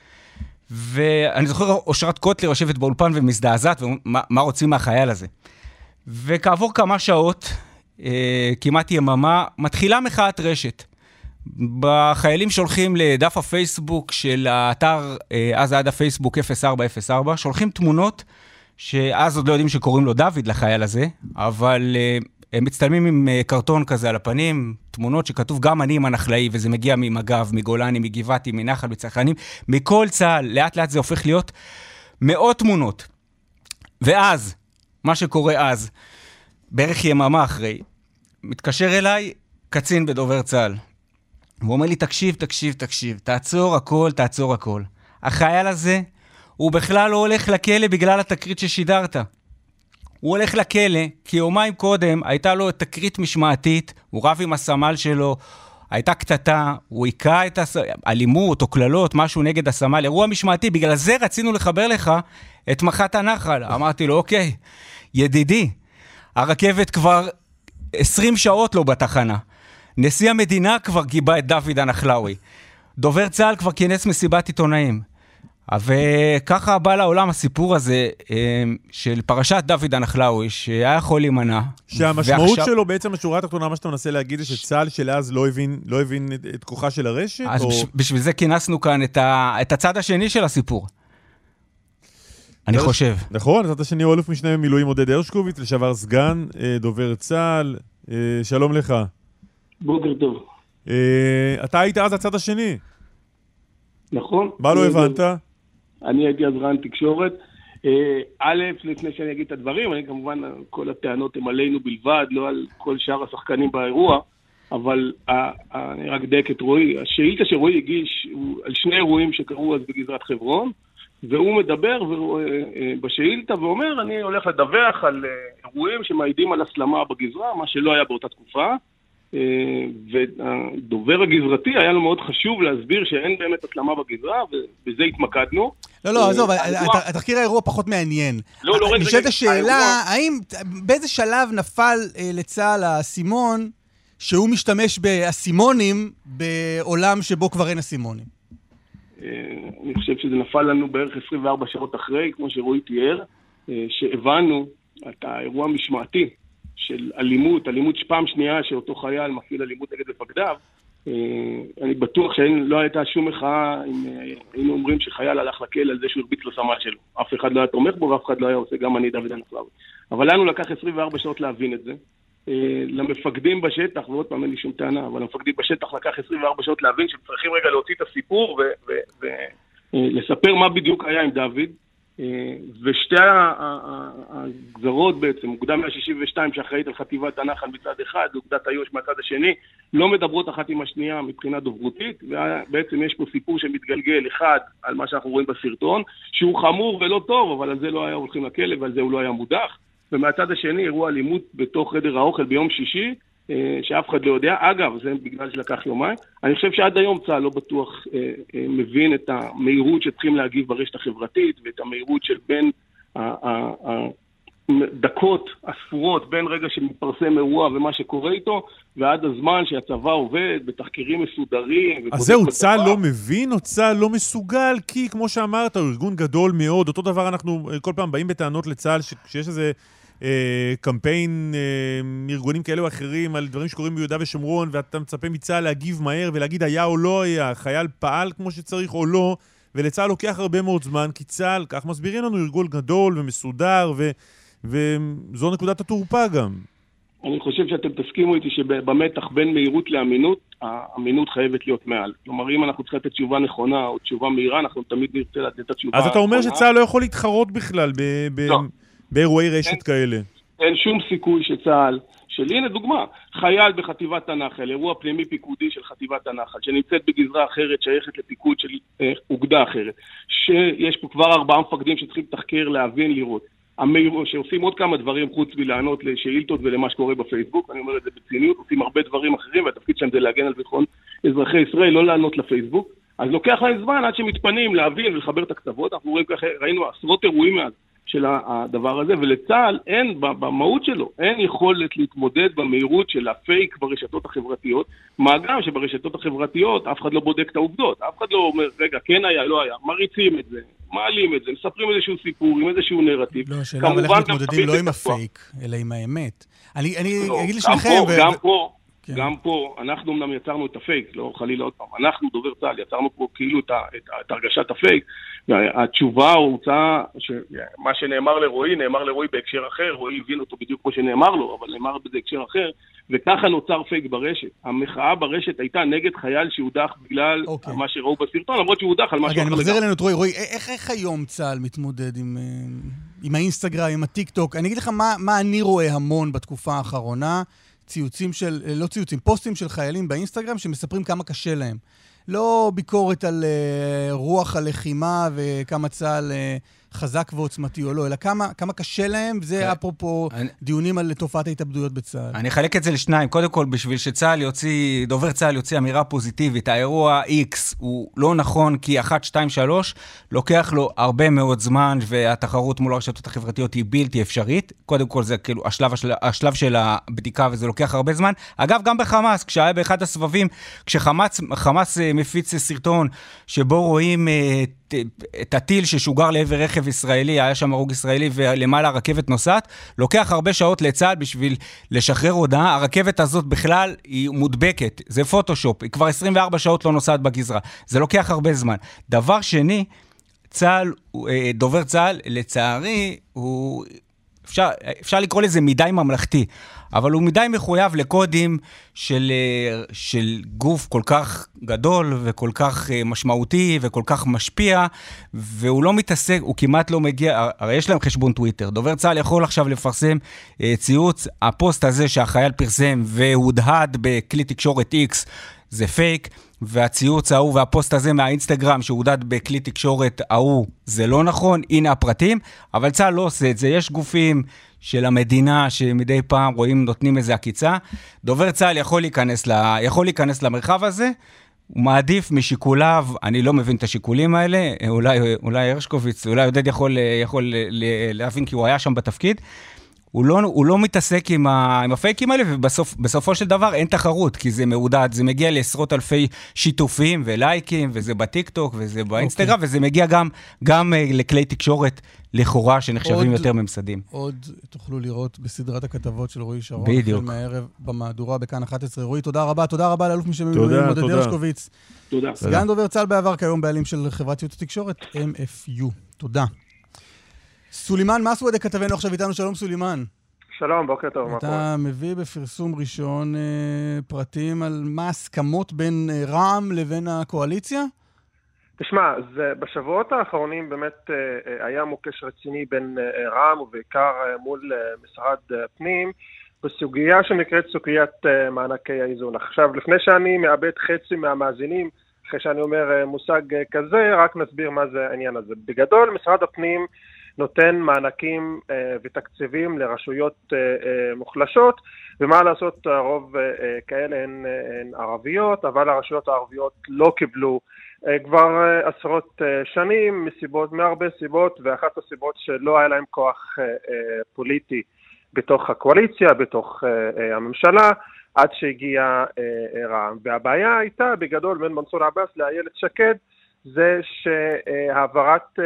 ואני זוכר, אושרת קוטלר יושבת באולפן ומזדעזעת, ומה מה רוצים מהחייל הזה? וכעבור כמה שעות, אה, כמעט יממה, מתחילה מחאת רשת. בחיילים שולחים לדף הפייסבוק של האתר, אה, אז עד הפייסבוק אפס ארבע אפס ארבע, שולחים תמונות, שאז עוד לא יודעים שקוראים לו דוד לחייל הזה, אבל uh, הם מצטלמים עם uh, קרטון כזה על הפנים, תמונות שכתוב גם אני עם הנחלאי, וזה מגיע ממג"ב, מגולני, מגבעתי, מנחל, מצנחנים, מכל צה"ל, לאט לאט זה הופך להיות מאות תמונות. ואז, מה שקורה אז, בערך יממה אחרי, מתקשר אליי קצין בדובר צה"ל, והוא אומר לי, תקשיב, תקשיב, תקשיב, תעצור הכל, תעצור הכל. החייל הזה, הוא בכלל לא הולך לכלא בגלל התקרית ששידרת. הוא הולך לכלא כי יומיים קודם הייתה לו תקרית משמעתית, הוא רב עם הסמל שלו, הייתה קטטה, הוא היקע את הס... אלימות או כללות, משהו נגד הסמל, אירוע משמעתי, בגלל זה רצינו לחבר לך את מח"ט הנחל. אמרתי לו, אוקיי, ידידי, הרכבת כבר עשרים שעות לא בתחנה. נשיא המדינה כבר גיבה את דוד הנחלאוי. דובר צה"ל כבר כינס מסיבת עיתונאים. וככה בא לעולם הסיפור הזה של פרשת דוד הנחלאוי, שהיה יכול להימנע. שהמשמעות ועכשיו... שלו בעצם השורה התחתונה, מה שאתה מנסה להגיד, זה שצה"ל של אז לא הבין, לא הבין את, את כוחה של הרשת? אז או... בש... בשביל זה כינסנו כאן את, ה... את הצד השני של הסיפור. אני חושב. נכון, הצד השני הוא אלוף משנה במילואים עודד הרשקוביץ, לשעבר סגן דובר צה"ל. שלום לך. בוקר טוב. אתה היית אז הצד השני. נכון. מה לא הבנת? אני הייתי אז רע"ן תקשורת. א', לפני שאני אגיד את הדברים, אני כמובן, כל הטענות הן עלינו בלבד, לא על כל שאר השחקנים באירוע, אבל אני רק דייק את רועי. השאילתה שרועי הגיש על שני אירועים שקרו אז בגזרת חברון, והוא מדבר בשאילתה ואומר, אני הולך לדווח על אירועים שמעידים על הסלמה בגזרה, מה שלא היה באותה תקופה. ודובר הגזרתי היה לו מאוד חשוב להסביר שאין באמת הסלמה בגזרה, ובזה התמקדנו. לא, לא, עזוב, התחקיר האירוע פחות מעניין. לא, לא, רגע. נשאלת השאלה, האם, באיזה שלב נפל לצה"ל האסימון, שהוא משתמש באסימונים בעולם שבו כבר אין אסימונים? אני חושב שזה נפל לנו בערך עשרים וארבע שעות אחרי, כמו שרועי תיאר, שהבנו את האירוע המשמעתי, של אלימות, אלימות פעם שנייה שאותו חייל מפעיל אלימות נגד מפקדיו. אני בטוח שלא הייתה שום מחאה אם היינו אומרים שחייל הלך לכלא על זה שהוא הרביץ לסמל שלו. אף אחד לא היה תומך בו ואף אחד לא היה עושה, גם אני דוד הנחלאוי. אבל לנו לקח עשרים וארבע שעות להבין את זה. למפקדים בשטח, ועוד פעם אין לי שום טענה, אבל למפקדים בשטח לקח עשרים וארבע שעות להבין שהם צריכים רגע להוציא את הסיפור ולספר מה בדיוק היה עם דוד. ושתי הגזרות בעצם, מוקדם מאה שישים ושתיים שאחראית על חטיבת הנחל מצד אחד, אוגדת איו"ש מהצד השני, לא מדברות אחת עם השנייה מבחינה דוברותית, ובעצם יש פה סיפור שמתגלגל אחד על מה שאנחנו רואים בסרטון, שהוא חמור ולא טוב, אבל על זה לא היה הולכים לכלא ועל זה הוא לא היה מודח, ומהצד השני אירוע אלימות בתוך חדר האוכל ביום שישי, שאף אחד לא יודע. אגב, זה בגלל שלקח יומיים. אני חושב שעד היום צה"ל לא בטוח אה, אה, מבין את המהירות שצריכים להגיב ברשת החברתית, ואת המהירות של בין הדקות הספורות, בין רגע שמתפרסם אירוע ומה שקורה איתו, ועד הזמן שהצבא עובד בתחקירים מסודרים. אז זהו, צה"ל לא מבין או צה"ל לא מסוגל? כי כמו שאמרת, הוא ארגון גדול מאוד. אותו דבר אנחנו כל פעם באים בטענות לצה"ל שיש איזה... קמפיין ארגונים כאלה או אחרים על דברים שקורים ביהודה ושומרון, ואתה מצפה מצה"ל להגיב מהר ולהגיד היה או לא היה, חייל פעל כמו שצריך או לא, ולצה"ל לוקח הרבה מאוד זמן, כי צה"ל, כך מסבירים לנו, ארגון גדול ומסודר, ו- וזו נקודת התורפה גם. אני חושב שאתם תסכימו איתי שבמתח בין מהירות לאמינות, האמינות חייבת להיות מעל. כלומר, אם אנחנו צריכים לתת תשובה נכונה או תשובה מהירה, אנחנו תמיד נרצה לתת את התשובה אז אתה אומר שצה"ל לא יכול להתחרות בכלל ב- ב- לא. באירועי רשת כאלה. אין שום סיכוי שצה"ל, שלי, הנה דוגמה, חייל בחטיבת הנחל, אירוע פנימי פיקודי של חטיבת הנחל, שנמצאת בגזרה אחרת, שייכת לפיקוד של אה, אוגדה אחרת, שיש פה כבר ארבעה מפקדים שצריכים לתחקר, להבין, לראות. המהירות, שעושים עוד כמה דברים חוץ מלענות לשאילתות ולמה שקורה בפייסבוק, אני אומר את זה בציניות, עושים הרבה דברים אחרים, והתפקיד שלהם זה להגן על ביטחון אזרחי ישראל, לא לענות לפייסבוק, אז לוקח להם זמן עד שמתפנים להבין ולחבר את הכתבות, אנחנו רואים ככה, ראינו עשרות אירועים מאז של הדבר הזה, ולצה"ל אין, במהות שלו, אין יכולת להתמודד במהירות של הפייק ברשתות החברתיות, מה גם שברשתות החברתיות אף אחד לא בודק את העובדות, אף אחד לא אומר, רגע, כן היה, לא היה, מריצים את זה, מעלים את זה, מספרים איזשהו סיפור, עם איזשהו נרטיב. לא, השאלה, אבל איך מתמודדים לא עם הפייק, אלא עם האמת. אני אגיד לשניכם... גם פה, גם פה, אנחנו אמנם יצרנו את הפייק, לא חלילה עוד פעם, אנחנו דובר צה"ל, יצרנו פה כאילו את הרגשת הפייק, והתשובה הוצאה, מה שנאמר לרועי, נאמר לרועי בהקשר אחר, רועי הבין אותו בדיוק כמו שנאמר לו, אבל נאמר בזה הקשר אחר, וככה נוצר פייק ברשת. המחאה ברשת הייתה נגד חייל שהודח בגלל מה שראו בסרטון, למרות שהוא הודח על מה רגע, אני מחזיר אלינו את רועי. רועי, איך היום צה"ל מתמודד עם האינסטגרם, עם הטיק טוק? אני אגיד לך מה אני רואה המון בתקופה האחרונה, ציוצים של, לא ציוצים, פוסטים של חיילים באינסטגרם שמספרים כמה קשה להם. לא ביקורת על uh, רוח הלחימה וכמה צה"ל uh, חזק ועוצמתי או לא, אלא כמה, כמה קשה להם, זה אפרופו אני... דיונים על תופעת ההתאבדויות בצה"ל. אני אחלק את זה לשניים. קודם כל, בשביל שצה"ל יוציא, דובר צה"ל יוציא אמירה פוזיטיבית, האירוע X הוא לא נכון, כי אחת, שתיים, שלוש, לוקח לו הרבה מאוד זמן, והתחרות מול הרשתות החברתיות היא בלתי אפשרית. קודם כל, זה כאילו השלב, השלב של הבדיקה, וזה לוקח הרבה זמן. אגב, גם בחמאס, כשהיה באחד הסבבים, כשחמאס חמאס מפיץ סרטון שבו רואים את, את הטיל ששוגר לעבר רכב ישראלי, היה שם הרוג ישראלי ולמעלה הרכבת נוסעת, לוקח הרבה שעות לצה"ל בשביל לשחרר הודעה, הרכבת הזאת בכלל היא מודבקת, זה פוטושופ, היא כבר עשרים וארבע שעות לא נוסעת בגזרה, זה לוקח הרבה זמן. דבר שני, צה"ל, דובר צה"ל, לצערי, הוא... אפשר, אפשר לקרוא לזה מדי ממלכתי, אבל הוא מדי מחויב לקודים של, של גוף כל כך גדול וכל כך משמעותי וכל כך משפיע, והוא לא מתעסק, הוא כמעט לא מגיע, הרי יש להם חשבון טוויטר, דובר צה"ל יכול עכשיו לפרסם ציוץ, הפוסט הזה שהחייל פרסם והודהד בכלי תקשורת X, זה פייק, והציוץ ההוא והפוסט הזה מהאינסטגרם שהודד בכלי תקשורת ההוא, זה לא נכון, הנה הפרטים, אבל צה"ל לא עושה את זה, יש גופים של המדינה שמדי פעם רואים נותנים איזה עקיצה, דובר צה"ל יכול להיכנס, לה, יכול להיכנס למרחב הזה, הוא מעדיף משיקוליו, אני לא מבין את השיקולים האלה, אולי, אולי הרשקוביץ, אולי עודד יכול, יכול להבין כי הוא היה שם בתפקיד, הוא לא, הוא לא מתעסק עם, ה, עם הפייקים האלה, ובסופו של דבר אין תחרות, כי זה מעודד, זה מגיע לעשרות אלפי שיתופים ולייקים, וזה בטיקטוק, וזה באינסטגרם, okay. וזה מגיע גם, גם לכלי תקשורת לכאורה, שנחשבים עוד, יותר ממסדים. עוד תוכלו לראות בסדרת הכתבות של רועי שרון, בדיוק. מהערב במהדורה בכאן אחת עשרה. רועי, תודה רבה, תודה רבה לאלוף משמעים עודד הרשקוביץ. תודה. סגן דובר צה"ל בעבר, כיום בעלים של חברת ייעוץ התקשורת, אם אף יו. תודה. סולימן מסוודה כתבנו עכשיו איתנו, שלום סולימן. שלום, בוקר טוב. אתה מביא בפרסום ראשון אה, פרטים על מה הסכמות בין אה, רע"מ לבין הקואליציה? תשמע, זה, בשבועות האחרונים באמת אה, היה מוקש רציני בין אה, רע"מ ובעיקר אה, מול אה, משרד אה, פנים, בסוגיה שנקראת סוגיית אה, מענקי האיזון. עכשיו, לפני שאני מאבד חצי מהמאזינים, אחרי שאני אומר אה, מושג אה, כזה, רק נסביר מה זה העניין הזה. בגדול, משרד הפנים נותן מענקים אה, ותקציבים לרשויות אה, אה, מוחלשות, ומה לעשות, הרוב אה, כאלה הן, הן ערביות, אבל הרשויות הערביות לא קיבלו אה, כבר אה, עשרות אה, שנים, מסיבות, מהרבה סיבות, ואחת הסיבות שלא היה להם כוח אה, אה, פוליטי בתוך הקואליציה, בתוך אה, אה, הממשלה, עד שהגיע אה, אה, רע"מ. והבעיה הייתה בגדול בין מנסור עבאס לאיילת שקד, זה שהעברת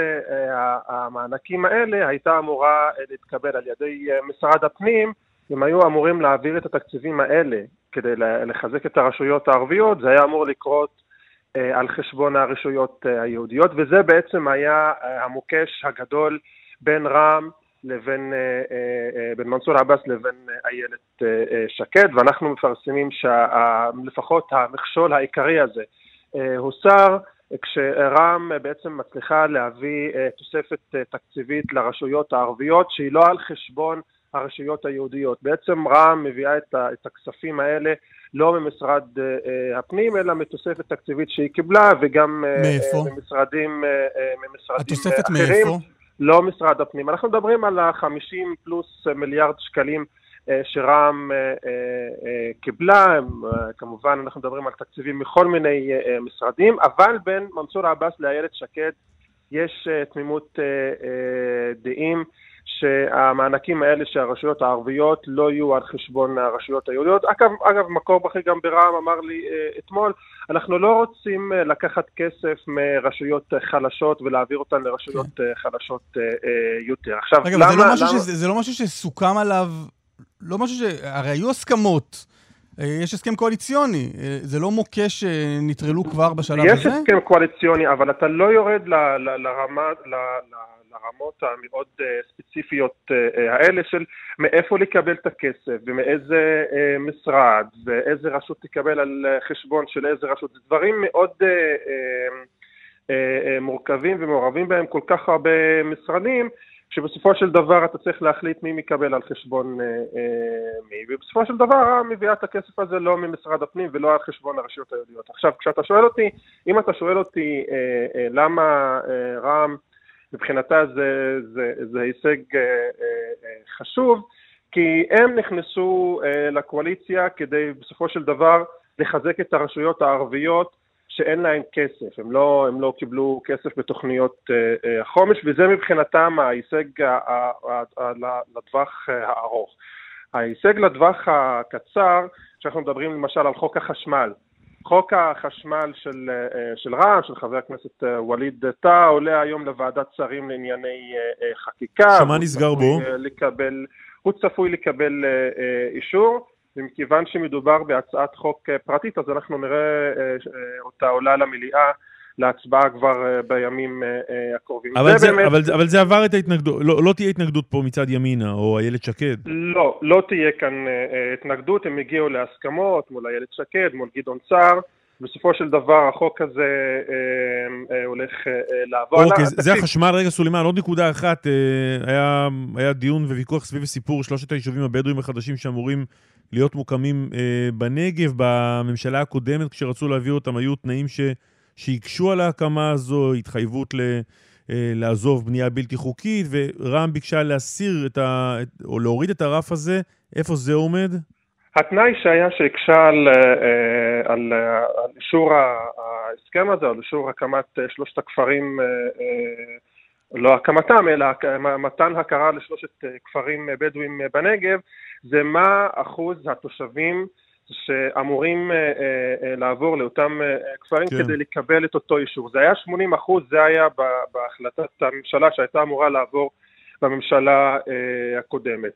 המענקים האלה הייתה אמורה להתקבל על ידי משרד הפנים, הם היו אמורים להעביר את התקציבים האלה כדי לחזק את הרשויות הערביות, זה היה אמור לקרות על חשבון הרשויות היהודיות, וזה בעצם היה המוקש הגדול בין רע"מ לבין בין מנסור עבאס לבין איילת שקד, ואנחנו מפרסמים שלפחות המכשול העיקרי הזה הוסר, כשרע"מ בעצם מצליחה להביא תוספת תקציבית לרשויות הערביות שהיא לא על חשבון הרשויות היהודיות. בעצם רע"מ מביאה את, ה, את הכספים האלה לא ממשרד uh, הפנים, אלא מתוספת תקציבית שהיא קיבלה, וגם uh, ממשרדים, uh, ממשרדים התוספת אחרים. מאיפה? לא משרד הפנים. אנחנו מדברים על ה-חמישים פלוס מיליארד שקלים uh, שרע"מ uh, uh, קיבלה. Uh, כמובן אנחנו מדברים על תקציבים מכל מיני uh, משרדים, אבל בין מנסור עבאס לאיילת שקד יש uh, תמימות uh, uh, דעים, שהמענקים האלה שהרשויות הערביות לא יהיו על חשבון הרשויות היהודיות. אגב, אגב מקור בכיר גם ברע"מ אמר לי uh, אתמול, אנחנו לא רוצים uh, לקחת כסף מרשויות uh, חלשות ולהעביר אותן לרשויות uh, חלשות uh, uh, יותר. עכשיו, אגב, למה, זה, לא משהו למה... שזה, זה לא משהו שסוכם עליו, לא משהו ש... הרי היו הסכמות, יש הסכם קואליציוני, זה לא מוקש שנטרלו כבר בשלב יש הזה? יש הסכם קואליציוני, אבל אתה לא יורד ל, ל, לרמה, ל, ל, לרמות המאוד uh, ספציפיות uh, האלה של מאיפה לקבל את הכסף ומאיזה uh, משרד ואיזה רשות תקבל על חשבון של איזה רשות. זה דברים מאוד uh, uh, uh, מורכבים ומעורבים בהם כל כך הרבה משרדים, שבסופו של דבר אתה צריך להחליט מי מקבל על חשבון uh, uh, מי, ובסופו של דבר מביאה את הכסף הזה לא ממשרד הפנים ולא על חשבון הרשויות היהודיות. עכשיו, כשאתה שואל אותי, אם אתה שואל אותי uh, uh, למה uh, רע"מ מבחינתה זה, זה, זה הישג אה, אה, חשוב, כי הם נכנסו אה, לקואליציה כדי בסופו של דבר לחזק את הרשויות הערביות שאין להן כסף. הם לא, הם לא קיבלו כסף בתוכניות אה, אה, חומש, וזה מבחינתם ההישג ה, ה, ה, ה, לטווח הארוך. ההישג לטווח הקצר, שאנחנו מדברים למשל על חוק החשמל, חוק החשמל של, של רע"מ, של חבר הכנסת ווליד טאהא, עולה היום לוועדת שרים לענייני חקיקה. שמה נסגר בו? לקבל, הוא צפוי לקבל אישור, ומכיוון שמדובר בהצעת חוק פרטית, אז אנחנו נראה אותה עולה למליאה, להצבעה כבר בימים הקרובים. אבל, זה, באמת... אבל, אבל זה עבר את ההתנגדות, לא, לא תהיה התנגדות פה מצד ימינה, או איילת שקד? לא, לא תהיה כאן התנגדות, הם הגיעו להסכמות מול איילת שקד, מול גדעון סער, בסופו של דבר החוק הזה אה, אה, הולך אה, לעבור. אוקיי, זה, זה החשמל. רגע סולימן, עוד נקודה אחת, אה, היה, היה דיון וויכוח סביב הסיפור שלושת היישובים הבדואים החדשים שאמורים להיות מוקמים אה, בנגב. בממשלה הקודמת כשרצו להעביר אותם היו תנאים ש... שיקשו על ההקמה הזו, התחייבות ל, אה, לעזוב בנייה בלתי חוקית, ורע"מ ביקשה להסיר את ה, או להוריד את הרף הזה. איפה זה עומד? התנאי שהיה שהקשה על, על, על אישור ההסכם הזה, על אישור הקמת שלושת הכפרים, לא הקמתם, אלא מתן הכרה לשלושת כפרים בדואים בנגב, זה מה אחוז התושבים שאמורים לעבור לאותם כפרים כן. כדי לקבל את אותו אישור. זה היה שמונים אחוז, זה היה בהחלטת הממשלה שהייתה אמורה לעבור בממשלה הקודמת.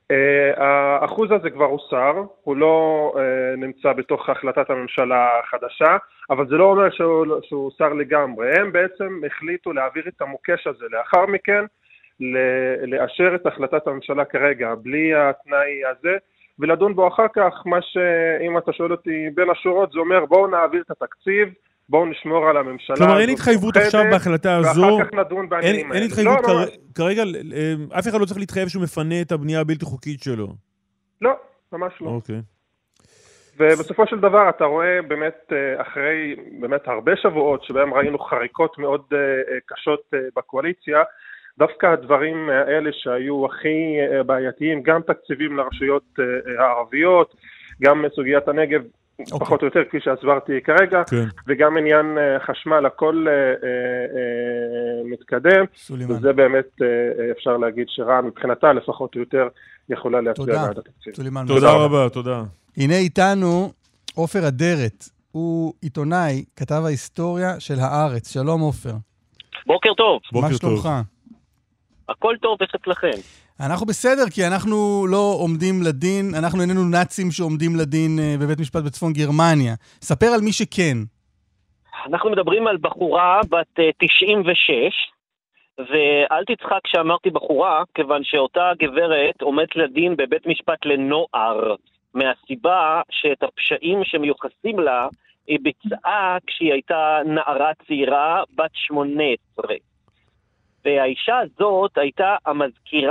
האחוז הזה כבר הוסר, הוא לא נמצא בתוך החלטת הממשלה החדשה, אבל זה לא אומר שהוא הוסר לגמרי. הם בעצם החליטו להעביר את המוקש הזה לאחר מכן, לאשר את החלטת הממשלה כרגע, בלי התנאי הזה, ולדון בו אחר כך. מה שאם אתה שואל אותי בין השורות, זה אומר בואו נעביר את התקציב, בואו נשמור על הממשלה. כלומר, אין התחייבות עכשיו בהחלטה הזו, ואחר כך נדון בעניינים האלה. אין התחייבות כרגע, אף אחד לא צריך להתחייב שהוא מפנה את הבנייה הבלתי חוקית שלו. לא, ממש לא. אוקיי. ובסופו של דבר אתה רואה באמת אחרי באמת הרבה שבועות שבהם ראינו חריקות מאוד קשות בקואליציה, דווקא הדברים האלה שהיו הכי בעייתיים, גם תקציבים לרשויות הערביות, גם סוגיית הנגב, Okay. פחות או יותר כפי שהסברתי כרגע, okay. וגם עניין uh, חשמל, הכל uh, uh, מתקדם, סולימן. וזה באמת uh, אפשר להגיד שרע"מ מבחינתה לפחות או יותר יכולה להצביע בעד התקציב. סולימן. תודה, תודה רבה, תודה. הנה איתנו עופר אדרת, הוא עיתונאי, כתב ההיסטוריה של הארץ. שלום עופר. בוקר טוב. מה בוקר שלומך? טוב. הכל טוב אצלכם. אנחנו בסדר, כי אנחנו לא עומדים לדין, אנחנו איננו נאצים שעומדים לדין בבית משפט בצפון גרמניה. ספר על מי שכן. אנחנו מדברים על בחורה בת תשעים ושש, ואל תצחק שאמרתי בחורה, כיוון שאותה גברת עומדת לדין בבית משפט לנוער, מהסיבה שאת הפשעים שמיוחסים לה, היא ביצעה כשהיא הייתה נערה צעירה בת שמונה עשרה. והאישה הזאת הייתה המזכירה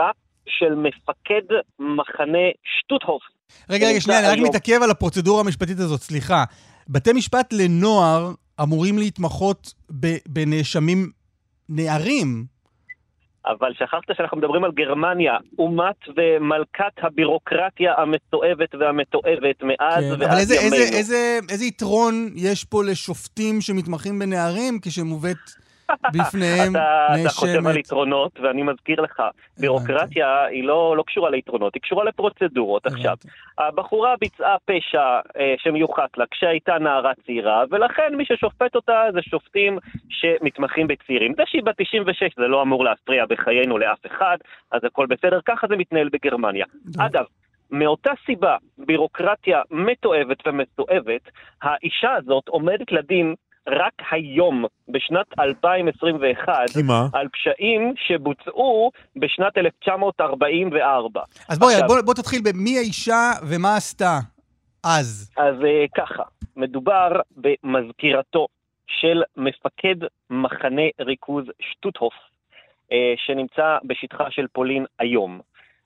של מפקד מחנה שטוטהוף. רגע, רגע, שנייה, אני רק מתעכב על הפרוצדורה המשפטית הזאת, סליחה. בתי משפט לנוער אמורים להתמחות בנאשמים נערים. אבל שכחת שאנחנו מדברים על גרמניה, אומת ומלכת הבירוקרטיה המתועבת והמתועבת מאז כן, ועד אבל איזה, ימינו. איזה, איזה, איזה יתרון יש פה לשופטים שמתמחים בנערים כשמובאת בפניהם אתה, נאשמת? אתה חושב על יתרונות, ואני מזכיר לך, בירוקרטיה היא לא, לא קשורה ליתרונות, היא קשורה לפרוצדורות. עכשיו, הבחורה ביצעה פשע אה, שמיוחד לה כשהייתה נערה צעירה, ולכן מי ששופט אותה זה שופטים שמתמחים בצעירים. זה שהיא בת תשעים ושש, זה לא אמור להפריע בחיינו לאף אחד, אז הכל בסדר, ככה זה מתנהל בגרמניה. דו. אגב, מאותה סיבה, בירוקרטיה מתועבת ומתועבת, האישה הזאת עומדת לדין רק היום, בשנת אלפיים עשרים ואחת, על פשעים שבוצעו בשנת אלף תשע מאות ארבעים וארבע. אז בוא, עכשיו, בוא, בוא תתחיל במי האישה ומה עשתה אז. אז ככה, מדובר במזכירתו של מפקד מחנה ריכוז שטוטהוף, שנמצא בשטחה של פולין היום.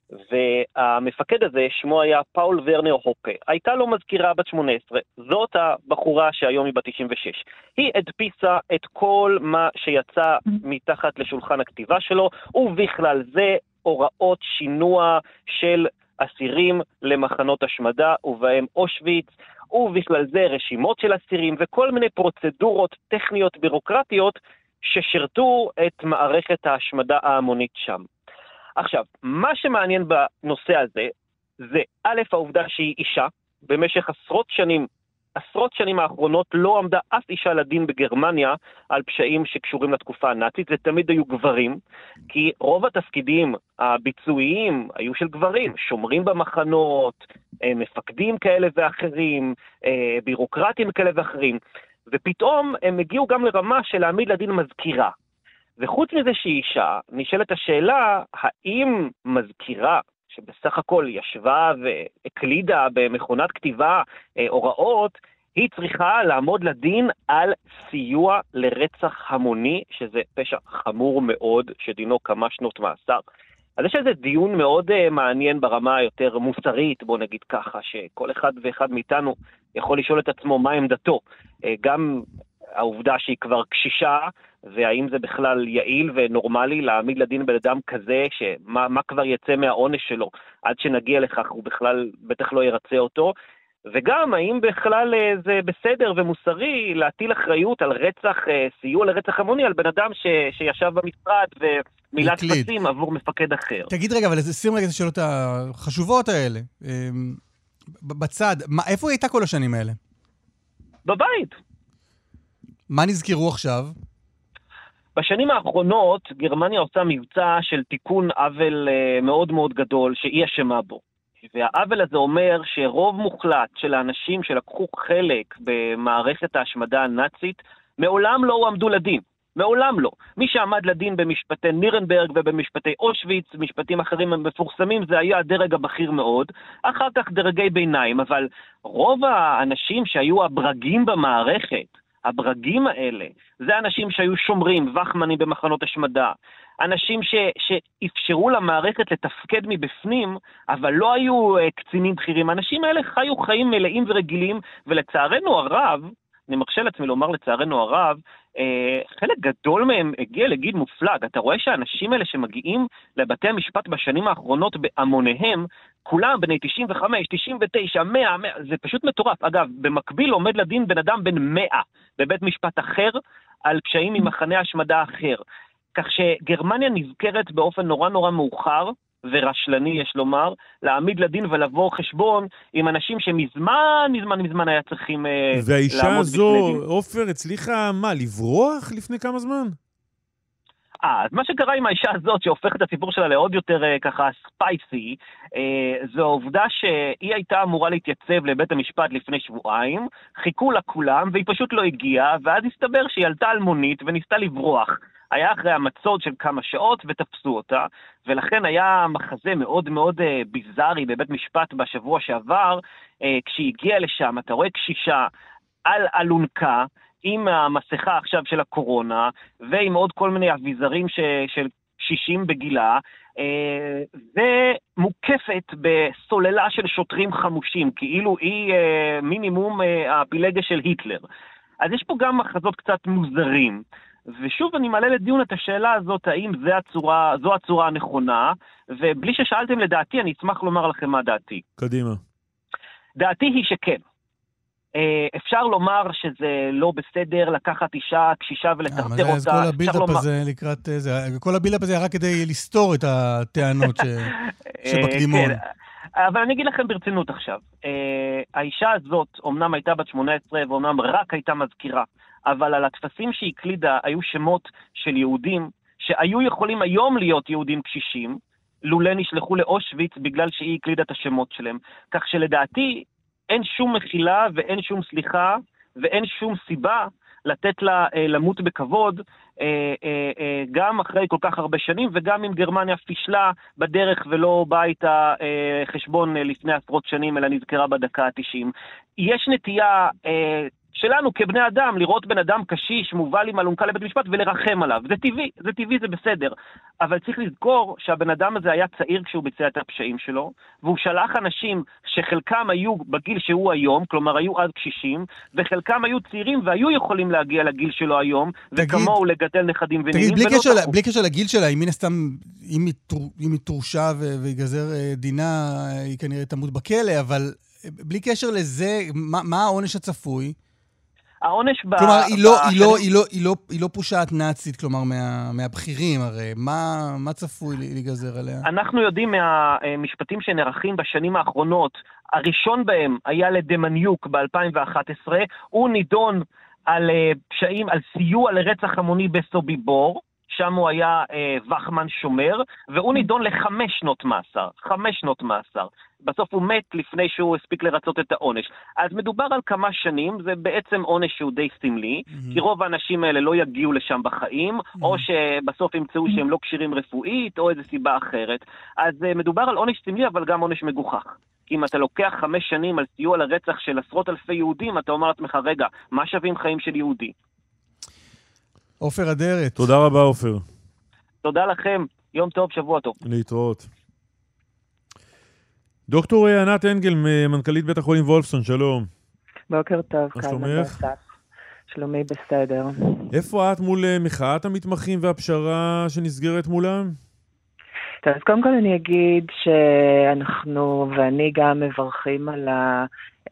והמפקד הזה, שמו היה פאול ורנר הופה. הייתה לו מזכירה בת שמונה עשרה. זאת הבחורה שהיום היא בת תשעים ושש. היא הדפיסה את כל מה שיצא מתחת לשולחן הכתיבה שלו, ובכלל זה הוראות שינוע של אסירים למחנות השמדה, ובהם אושוויץ, ובכלל זה רשימות של אסירים, וכל מיני פרוצדורות טכניות בירוקרטיות ששרתו את מערכת ההשמדה ההמונית שם. עכשיו, מה שמעניין בנושא הזה, זה א', העובדה שהיא אישה, במשך עשרות שנים, עשרות שנים האחרונות לא עמדה אף אישה לדין בגרמניה על פשעים שקשורים לתקופה הנאצית, זה תמיד היו גברים, כי רוב התפקידים הביצועיים היו של גברים, שומרים במחנות, מפקדים כאלה ואחרים, בירוקרטים כאלה ואחרים, ופתאום הם הגיעו גם לרמה של להעמיד לדין מזכירה. וחוץ מזה שהיא אישה, נשאלת השאלה, האם מזכירה שבסך הכל ישבה והקלידה במכונת כתיבה הוראות, היא צריכה לעמוד לדין על סיוע לרצח המוני, שזה פשע חמור מאוד, שדינו כמה שנות מאסר. אז יש איזה דיון מאוד uh, מעניין ברמה היותר מוסרית, בוא נגיד ככה, שכל אחד ואחד מאיתנו יכול לשאול את עצמו מה עמדתו. Uh, גם העובדה שהיא כבר קשישה, והאם זה בכלל יעיל ונורמלי להעמיד לדין בן אדם כזה, שמה מה כבר יצא מהעונש שלו, עד שנגיע לכך הוא בכלל בטח לא ירצה אותו, וגם האם בכלל זה בסדר ומוסרי להטיל אחריות על רצח, סיוע לרצח המוני, על בן אדם ש, שישב במשרד ומילת פסים עבור מפקד אחר. תגיד רגע, אבל שים רגע את השאלות החשובות האלה. בצד, מה, איפה היא הייתה כל השנים האלה? בבית. מה נזכרו עכשיו? בשנים האחרונות גרמניה עושה מבצע של תיקון עוול מאוד מאוד גדול שהיא אשמה בו. והעוול הזה אומר שרוב מוחלט של האנשים שלקחו חלק במערכת ההשמדה הנאצית מעולם לא הועמדו לדין. מעולם לא. מי שעמד לדין במשפטי נירנברג ובמשפטי אושוויץ, משפטים אחרים המפורסמים, זה היה הדרג הבכיר מאוד. אחר כך דרגי ביניים, אבל רוב האנשים שהיו הברגים במערכת, הברגים האלה, זה אנשים שהיו שומרים, וחמנים במחנות השמדה, אנשים ש, שאפשרו למערכת לתפקד מבפנים, אבל לא היו uh, קצינים בכירים. האנשים האלה חיו חיים מלאים ורגילים, ולצערנו הרב, אני מרשה לעצמי לומר לצערנו הרב, אה, חלק גדול מהם הגיע לגיל מופלג. אתה רואה שהאנשים האלה שמגיעים לבתי המשפט בשנים האחרונות בהמוניהם, כולם בני תשעים וחמש, תשעים ותשע, מאה, מאה, זה פשוט מטורף. אגב, במקביל עומד לדין בן אדם בן מאה בבית משפט אחר, על פשעים ממחנה השמדה אחר. כך שגרמניה נזכרת באופן נורא נורא מאוחר, ורשלני יש לומר, להעמיד לדין ולבוא חשבון עם אנשים שמזמן, מזמן, מזמן היה צריכים לעמוד בפני דין. והאישה הזו, עופר, הצליחה מה, לברוח לפני כמה זמן? אה, אז מה שקרה עם האישה הזאת, שהופך את הסיפור שלה לעוד יותר ככה ספייסי, אה, זו העובדה שהיא הייתה אמורה להתייצב לבית המשפט לפני שבועיים, חיכו לה כולם, והיא פשוט לא הגיעה, ואז הסתבר שהיא עלתה על מונית וניסתה לברוח. היה אחרי המצוד של כמה שעות ותפסו אותה, ולכן היה מחזה מאוד מאוד uh, ביזרי בבית משפט בשבוע שעבר, uh, כשהיא הגיעה לשם, אתה רואה קשישה על אלונקה, עם המסכה עכשיו של הקורונה, ועם עוד כל מיני אביזרים ש, של, שישים בגילה, ומוקפת בסוללה של שוטרים חמושים, כאילו היא מינימום הפילגה של היטלר. אז יש פה גם מחזות קצת מוזרים. ושוב אני מעלה לדיון את השאלה הזאת, האם זה הצורה, זו הצורה הנכונה, ובלי ששאלתם לדעתי, אני אשמח לומר לכם מה דעתי. קדימה. דעתי היא שכן. אפשר לומר שזה לא בסדר לקחת אישה קשישה ולטרטר אותה. אז כל הבילדאפ הזה לקראת זה, כל הבילדאפ הזה היה רק כדי לסתור את הטענות שבקדימון. אבל אני אגיד לכם ברצינות עכשיו. האישה הזאת אומנם הייתה בת שמונה עשרה ואומנם רק הייתה מזכירה, אבל על התפסים שהיא הקלידה היו שמות של יהודים שהיו יכולים היום להיות יהודים קשישים, לולא נשלחו לאושוויץ בגלל שהיא הקלידה את השמות שלהם. כך שלדעתי אין שום מחילה ואין שום סליחה ואין שום סיבה לתת לה אה, למות בכבוד, אה, אה, אה, גם אחרי כל כך הרבה שנים, וגם אם גרמניה פישלה בדרך ולא באה איתה אה, חשבון אה, לפני עשרות שנים, אלא נזכרה בדקה ה-תשעים. יש נטייה אה, שלנו כבני אדם, לראות בן אדם קשיש, מובל עם אלונקה לבית משפט ולרחם עליו. זה טבעי, זה טבעי, זה בסדר. אבל צריך לזכור שהבן אדם הזה היה צעיר כשהוא ביצע את הפשעים שלו, והוא שלח אנשים שחלקם היו בגיל שהוא היום, כלומר היו אז קשישים, וחלקם היו צעירים והיו יכולים להגיע לגיל שלו היום, וכמוהו לגדל נכדים ונינים. תגיד, בלי, קשר, בלי קשר לגיל שלה, אם מן הסתם, אם היא תורשה ויגזר דינה, היא כנראה תמות בכלא, אבל בלי קשר לזה, מה, מה העונש הצפוי? העונש ב... כלומר, היא לא, היא לא, היא לא, היא לא, היא לא פושעת נאצית, כלומר, מה, מהבחירים, הרי. מה, מה צפוי להיגזר עליה? אנחנו יודעים מהמשפטים שנערכים בשנים האחרונות, הראשון בהם היה לדמניוק ב-אלפיים ואחת עשרה, הוא נידון על פשעים, על סיוע לרצח המוני בסוביבור, שם הוא היה אה, וחמן שומר, והוא נידון לחמש שנות מאסר, חמש שנות מאסר. בסוף הוא מת לפני שהוא הספיק לרצות את העונש. אז מדובר על כמה שנים, זה בעצם עונש שהוא די סמלי, mm-hmm. כי רוב האנשים האלה לא יגיעו לשם בחיים, mm-hmm. או שבסוף ימצאו שהם לא קשירים רפואית, או איזו סיבה אחרת. אז uh, מדובר על עונש סמלי, אבל גם עונש מגוחך. כי אם אתה לוקח חמש שנים על סיוע לרצח של עשרות אלפי יהודים, אתה אומר לעצמך, רגע, מה שווים חיים של יהודי? עופר אדרת. תודה רבה, עופר. תודה לכם. יום טוב, שבוע טוב. להתראות. דוקטור ענת אנגל, מנכ"לית בית החולים וולפסון, שלום. בוקר טוב. מה שלומך? שלומי בסדר. איפה את מול מחאת המתמחים והפשרה שנסגרת מולם? טוב, אז קודם כל אני אגיד שאנחנו ואני גם מברכים על ה...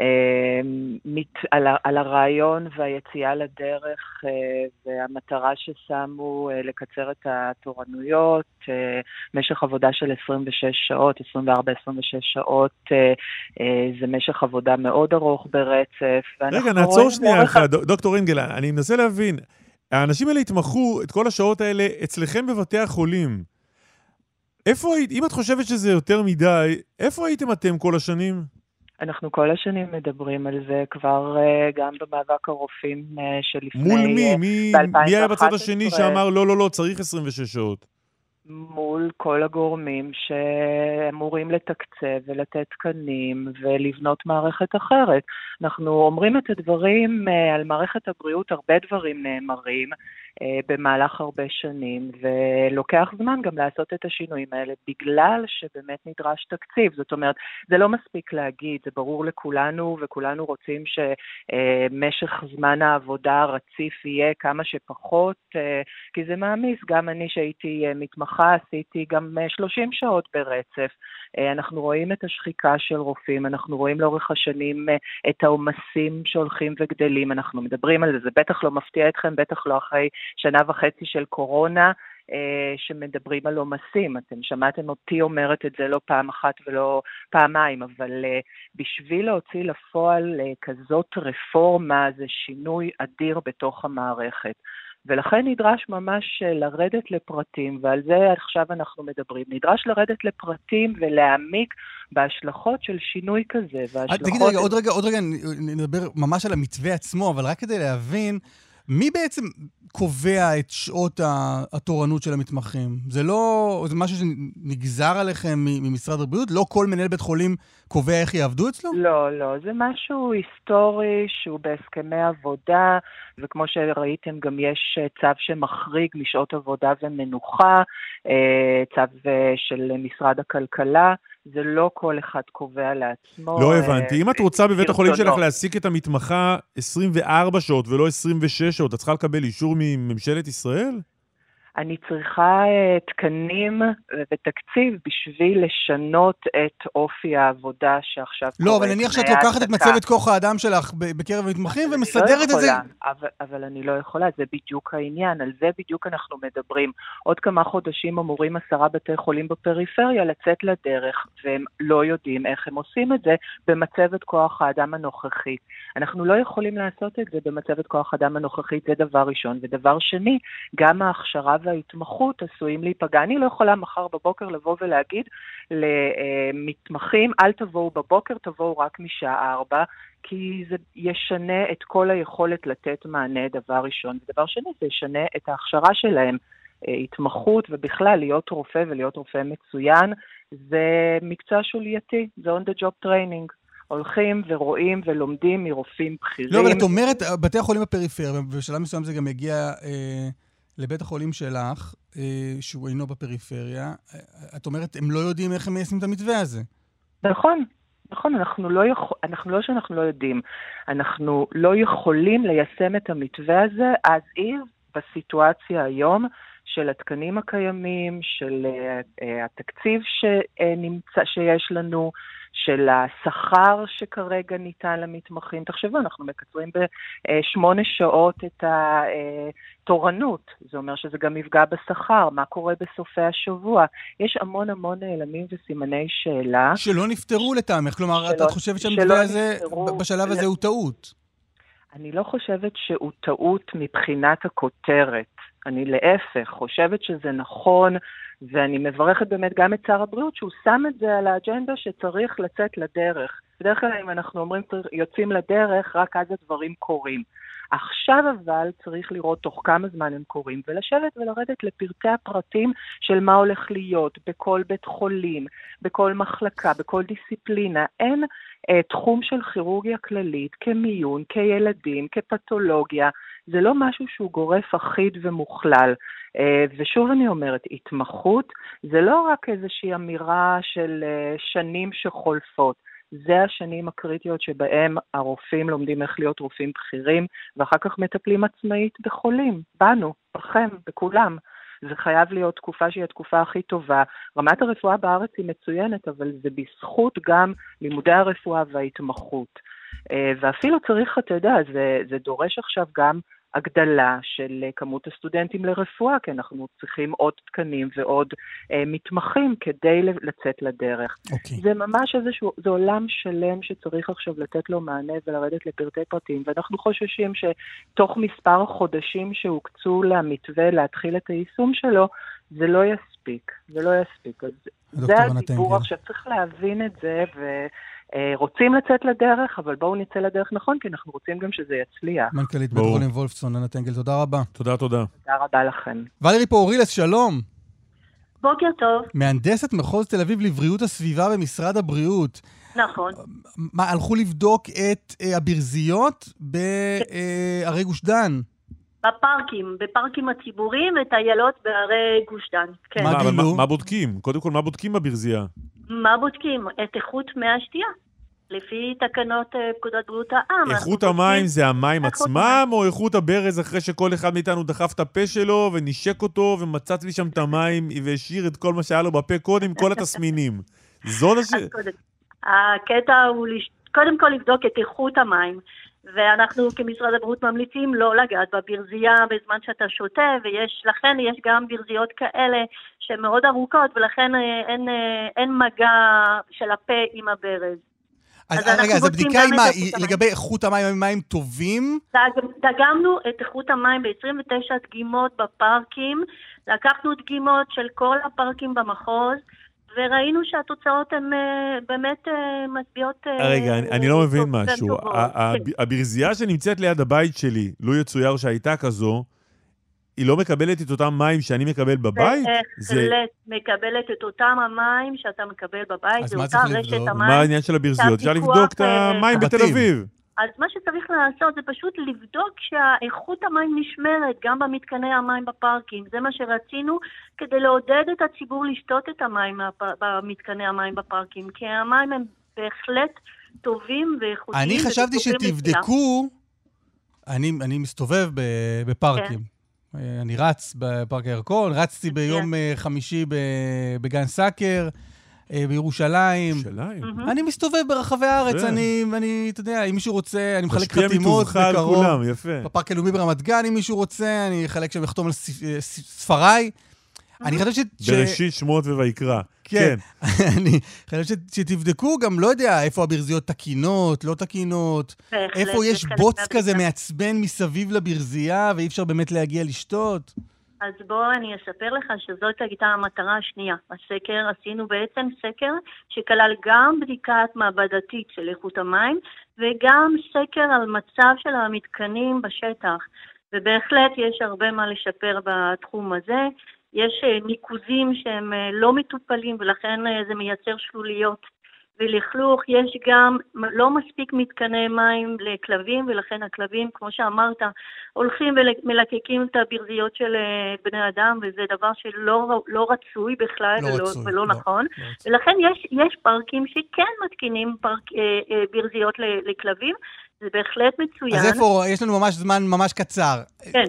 על, ה, על הרעיון והיציאה לדרך והמטרה ששמו לקצר את התורנויות, משך עבודה של עשרים ושש שעות, עשרים וארבע עשרים ושש שעות, זה משך עבודה מאוד ארוך ברצף. רגע, נעצור שנייה אחד, דוקטור אנגל, אני מנסה להבין, האנשים האלה התמחו את כל השעות האלה אצלכם בבתי החולים. איפה היית, אם את חושבת שזה יותר מדי, איפה הייתם אתם כל השנים? אנחנו כל השנים מדברים על זה, כבר גם במאבק הרופאים שלפני... מול מי? מי, מי היה בצד השני שאמר לא, לא, לא, צריך עשרים ושש שעות? מול כל הגורמים שאמורים לתקצב ולתת תקנים ולבנות מערכת אחרת. אנחנו אומרים את הדברים על מערכת הבריאות, הרבה דברים נאמרים במהלך הרבה שנים, ולוקח זמן גם לעשות את השינויים האלה, בגלל שבאמת נדרש תקציב. זאת אומרת, זה לא מספיק להגיד, זה ברור לכולנו, וכולנו רוצים שמשך זמן העבודה הרציף יהיה כמה שפחות, כי זה מאמיס. גם אני שהייתי מתמחה, עשיתי גם שלושים שעות ברצף. אנחנו רואים את השחיקה של רופאים, אנחנו רואים לאורך השנים את העומסים שהולכים וגדלים, אנחנו מדברים על זה, זה בטח לא מפתיע אתכם, בטח לא אחרי שנה וחצי של קורונה, שמדברים על עומסים. אתם שמעתם אותי אומרת את זה לא פעם אחת ולא פעמיים, אבל בשביל להוציא לפועל כזאת רפורמה, זה שינוי אדיר בתוך המערכת. ולכן נדרש ממש לרדת לפרטים, ועל זה עכשיו אנחנו מדברים. נדרש לרדת לפרטים ולהעמיק בהשלכות של שינוי כזה. תגיד רגע, עוד רגע, עוד רגע נדבר ממש על המתווה עצמו, אבל רק כדי להבין, מי בעצם קובע את שעות התורנות של המתמחים? זה לא, זה משהו שנגזר עליכם ממשרד הבריאות? לא כל מנהל בית חולים קובע איך יעבדו אצלו? לא, לא. זה משהו היסטורי שהוא בהסכמי עבודה, וכמו שראיתם גם יש צו שמחריג משעות עבודה ומנוחה, צו של משרד הכלכלה. זה לא כל אחד קובע לעצמו. לא הבנתי. אם את רוצה בבית החולים שלך להעסיק את המתמחה עשרים וארבע שעות ולא עשרים ושש שעות, את צריכה לקבל אישור מממשלת ישראל? אני צריכה תקנים ותקציב בשביל לשנות את אופי העבודה שעכשיו קורה. לא, אבל נניח שאת לוקחת את מצבת כוח האדם שלך בקרב המתמחים ומסדרת את זה. אבל, אבל אני לא יכולה, זה בדיוק העניין, על זה בדיוק אנחנו מדברים. עוד כמה חודשים אמורים עשרה בתי חולים בפריפריה לצאת לדרך, והם לא יודעים איך הם עושים את זה במצבת כוח האדם הנוכחית. אנחנו לא יכולים לעשות את זה במצבת כוח האדם הנוכחית, זה דבר ראשון. ודבר שני, גם ההכשרה וההתמחות עשויים להיפגע. אני לא יכולה מחר בבוקר לבוא ולהגיד למתמחים, אל תבואו בבוקר, תבואו רק משעה ארבע, כי זה ישנה את כל היכולת לתת מענה דבר ראשון. ודבר שני, זה ישנה את ההכשרה שלהם. התמחות ובכלל להיות רופא ולהיות רופא מצוין, זה מקצוע שולייתי, זה on the job training. הולכים ורואים ולומדים מרופאים בכירים. לא, אבל את אומרת, בתי החולים בפריפריה, ובשלב מסוים זה גם יגיע אה, לבית החולים שלך, אה, שהוא אינו בפריפריה, את אומרת, הם לא יודעים איך הם מיישמים את המתווה הזה. נכון, נכון, אנחנו לא, יכול, אנחנו לא שאנחנו לא יודעים, אנחנו לא יכולים ליישם את המתווה הזה, אז אם בסיטואציה היום, של התקנים הקיימים, של uh, התקציב שנמצא, שיש לנו, של השכר שכרגע ניתן למתמחים. תחשבו, אנחנו מקצרים בשמונה שעות את התורנות. זה אומר שזה גם יפגע בשכר. מה קורה בסופי השבוע? יש המון המון נעלמים וסימני שאלה. שלא נפטרו לטעמך. כלומר, שלא, את חושבת שהמתווה הזה, בשלב הזה הוא טעות? אני לא חושבת שהוא טעות מבחינת הכותרת. אני להפך, חושבת שזה נכון, ואני מברכת באמת גם את שר הבריאות, שהוא שם את זה על האג'נדה שצריך לצאת לדרך. בדרך כלל אם אנחנו אומרים יוצאים לדרך, רק אז הדברים קורים. עכשיו אבל צריך לראות תוך כמה זמן הם קורים, ולשבת ולרדת לפרטי הפרטים של מה הולך להיות בכל בית חולים, בכל מחלקה, בכל דיסציפלינה. אין אה, תחום של כירורגיה כללית, כמיון, כילדים, כפתולוגיה. זה לא משהו שהוא גורף אחיד ומוכלל. אה, ושוב אני אומרת, התמחות זה לא רק איזושהי אמירה של אה, שנים שחולפות. זה השנים הקריטיות שבהם הרופאים לומדים איך להיות רופאים בכירים, ואחר כך מטפלים עצמאית בחולים, בנו, בכם, בכולם. זה חייב להיות תקופה שהיא התקופה הכי טובה. רמת הרפואה בארץ היא מצוינת, אבל זה בזכות גם לימודי הרפואה וההתמחות. ואפילו צריך, אתה יודע, זה, זה דורש עכשיו גם הגדלה של כמות הסטודנטים לרפואה, כי אנחנו צריכים עוד תקנים ועוד אה, מתמחים כדי לצאת לדרך. Okay. זה ממש איזשהו, זה עולם שלם שצריך עכשיו לתת לו מענה ולרדת לפרטי פרטים, ואנחנו חוששים שתוך מספר חודשים שהוקצו למתווה להתחיל את היישום שלו, זה לא יספיק, זה לא יספיק. אז זה הדיבור עכשיו, צריך להבין את זה ו... רוצים לצאת לדרך, אבל בואו נצא לדרך נכון, כי אנחנו רוצים גם שזה יצליח. מנכ"לית בית חולים וולפסון, ענת אנגל, תודה רבה. תודה, תודה. תודה רבה לכם. ולרי פאורילס, שלום. בוקר טוב. מהנדסת מחוז תל אביב לבריאות הסביבה במשרד הבריאות. נכון. מה, הלכו לבדוק את uh, הברזיות בערי גוש דן? בפארקים, בפארקים הציבוריים וטיילות בערי גוש דן. כן. מה גילו? מה, מה בודקים? קודם כל, מה בודקים בברזייה? מה בודקים? את איכות מי השתייה. לפי תקנות פקודת בריאות העם. איכות המים זה המים עצמם, או איכות הברז אחרי שכל אחד מאיתנו דחף את הפה שלו ונשק אותו ומצץ לי שם את המים והשאיר את כל מה שהיה לו בפה קודם, כל התסמינים. זאת הש... הקטע הוא קודם כל לבדוק את איכות המים. ואנחנו כמשרד הבריאות ממליצים לא לגעת בברזייה בזמן שאתה שותה, ויש, לכן יש גם ברזיות כאלה שהן מאוד ארוכות, ולכן אין, אין מגע של הפה עם הברז. אז, אז רגע, אז הבדיקה היא מה? היא לגבי איכות המים, הם מים טובים? דגמנו את איכות המים ב-עשרים ותשע דגימות בפארקים, לקחנו דגימות של כל הפארקים במחוז, וראינו שהתוצאות הן באמת משביעות... רגע, אני לא מבין משהו. הברזייה שנמצאת ליד הבית שלי, לו יצויר שהייתה כזו, היא לא מקבלת את אותם מים שאני מקבל בבית? בהחלט מקבלת את אותם המים שאתה מקבל בבית, זה אותה רשת המים. מה העניין של הברזיות? אפשר לבדוק את המים בתל אביב. אז מה שצריך לעשות זה פשוט לבדוק שהאיכות המים נשמרת גם במתקני המים בפארקים. זה מה שרצינו כדי לעודד את הציבור לשתות את המים במתקני המים בפארקים, כי המים הם בהחלט טובים ואיכותיים. אני חשבתי שתבדקו, אני, אני מסתובב בפארקים. כן. אני רץ בפארק הירקון, רצתי ביום כן. חמישי בגן סאקר, בירושלים. ירושלים? אני מסתובב ברחבי הארץ, אני, אני, אתה יודע, אם מישהו רוצה, אני מחלק חתימות בקרוב. בפארק הלאומי ברמת גן, אם מישהו רוצה, אני אחלק שם לחתום על ספריי. אני חושב ש... בראשית שמות ויקרא. כן. אני חושב שתבדקו גם, לא יודע, איפה הברזיות תקינות, לא תקינות, איפה יש בוץ כזה מעצבן מסביב לברזייה, ואי אפשר באמת להגיע לשתות. אז בוא אני אספר לך שזאת הייתה המטרה השנייה. הסקר, עשינו בעצם סקר שכלל גם בדיקת מעבדתית של איכות המים, וגם סקר על מצב של המתקנים בשטח. ובהחלט יש הרבה מה לשפר בתחום הזה. יש ניקוזים שהם לא מטופלים, ולכן זה מייצר שלוליות ולכלוך. יש גם לא מספיק מתקני מים לכלבים, ולכן הכלבים, כמו שאמרת, הולכים ומלקקים את הברזיות של בני אדם, וזה דבר שלא לא רצוי בכלל לא ולא, רצוי, ולא לא, נכון. לא ולכן יש, יש פארקים שכן מתקינים פארק, ברזיות לכלבים, זה בהחלט מצוין. אז איפה, יש לנו ממש זמן ממש קצר. כן.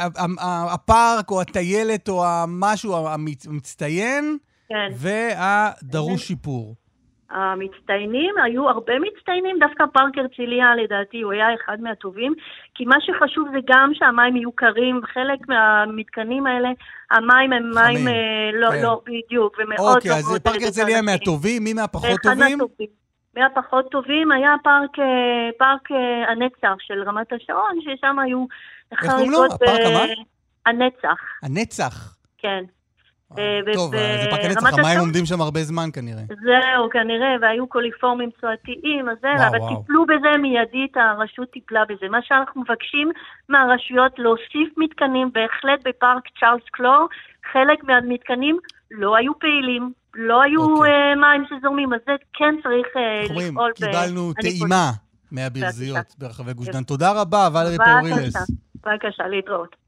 הפארק או הטיילת או המשהו המצטיין, כן. והדרוש שיפור. המצטיינים, היו הרבה מצטיינים, דווקא פארק הרצליה לדעתי הוא היה אחד מהטובים, כי מה שחשוב זה גם שהמים יהיו קרים, חלק מהמתקנים האלה, המים הם מים לא, כן. לא בדיוק, ומאוד... אוקיי, אז פארק הרצליה מהטובים, מי מהפחות טובים? מהפחות טובים היה פארק, פארק הנצח של רמת השרון, ששם היו חריגות... איך קוראים לו? הפארק מה? הנצח. הנצח? כן. טוב, זה פארק הנצח, המים עומדים שם הרבה זמן כנראה. זהו, כנראה, והיו קוליפורמים צועתיים, אז זה, אבל טיפלו בזה מיידית, הרשות טיפלה בזה. מה שאנחנו מבקשים מהרשויות להוסיף מתקנים, בהחלט בפארק צ'ארלס קלור, חלק מהמתקנים לא היו פעילים, לא היו מים שזורמים, אז זה כן צריך לפעול. קיבלנו טעימה מהברזיות ברחבי גוש דן. תודה רבה, ולרי פאורילס. בבקשה, להתראות.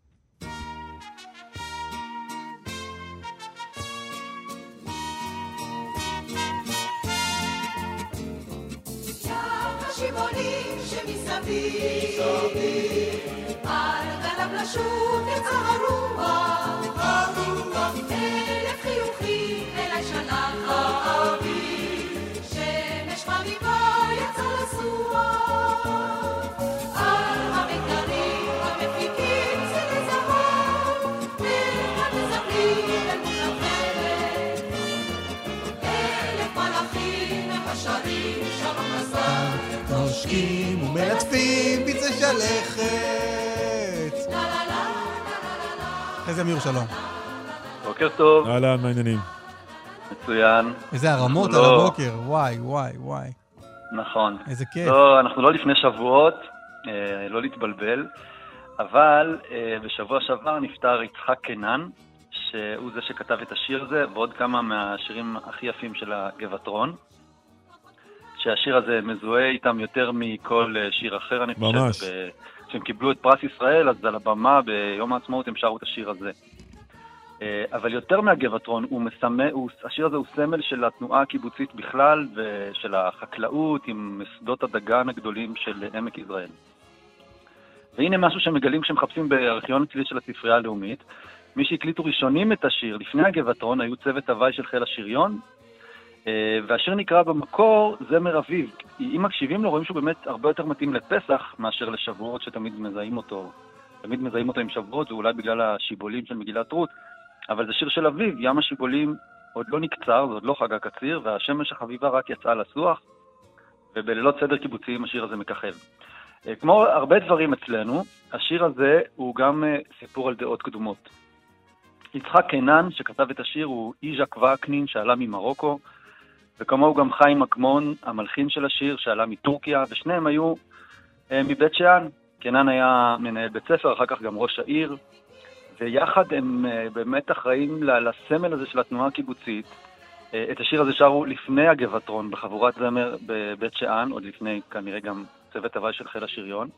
שיבונים שמסביב על גלב לשוב יצא הרוח אלף חיוכים אלי שלח האביב שמש חביבה יצא לסוח על המקרים המפיקים צלי זהב והמזבלים אל מוחלת אלף מלאכים מחשרים שלום לסך נושקים ומלטפים ביצי שלכת. איזה אמיר, שלום. בוקר טוב. אהלן, מה העניינים? מצוין. איזה הרמות על הבוקר, וואי, וואי, וואי. נכון. איזה כיף. לא, אנחנו לא לפני שבועות, לא להתבלבל, אבל בשבוע שעבר נפטר יצחק קינן, שהוא זה שכתב את השיר הזה, ועוד כמה מהשירים הכי יפים של הגבעתרון. שהשיר הזה מזוהה איתם יותר מכל שיר אחר, אני חושב. ממש. כשהם קיבלו את פרס ישראל, אז על הבמה ביום העצמאות הם שרו את השיר הזה. אבל יותר מהגבעתרון, הוא מסמל, הוא, השיר הזה הוא סמל של התנועה הקיבוצית בכלל, ושל החקלאות עם שדות הדגן הגדולים של עמק יזרעאל. והנה משהו שמגלים כשמחפשים בארכיון אצלי של הספרייה הלאומית. מי שהקליטו ראשונים את השיר לפני הגבעתרון היו צוות הוואי של חיל השריון, והשיר נקרא במקור זמר אביב. אם מקשיבים לו רואים שהוא באמת הרבה יותר מתאים לפסח מאשר לשבועות שתמיד מזהים אותו. תמיד מזהים אותו עם שבועות, ואולי בגלל השיבולים של מגילת רות. אבל זה שיר של אביב, ים השיבולים עוד לא נקצר, זה עוד לא חג הקציר, והשמש החביבה רק יצאה לסוח, ובלילות סדר קיבוציים השיר הזה מככב. כמו הרבה דברים אצלנו, השיר הזה הוא גם סיפור על דעות קדומות. יצחק קינן, שכתב את השיר, הוא איז'ק וקנין, שעלה ממרוקו, וכמוהו גם חיים מקמון, המלחין של השיר, שעלה מטורקיה, ושניהם היו אה, מבית שאן. קינן היה מנהל בית ספר, אחר כך גם ראש העיר, ויחד הם אה, באמת אחראים לסמל הזה של התנועה הקיבוצית. אה, את השיר הזה שרו לפני הגבעתרון, בחבורת זמר בבית שאן, עוד לפני כנראה גם צוות הוואי של חיל השריון.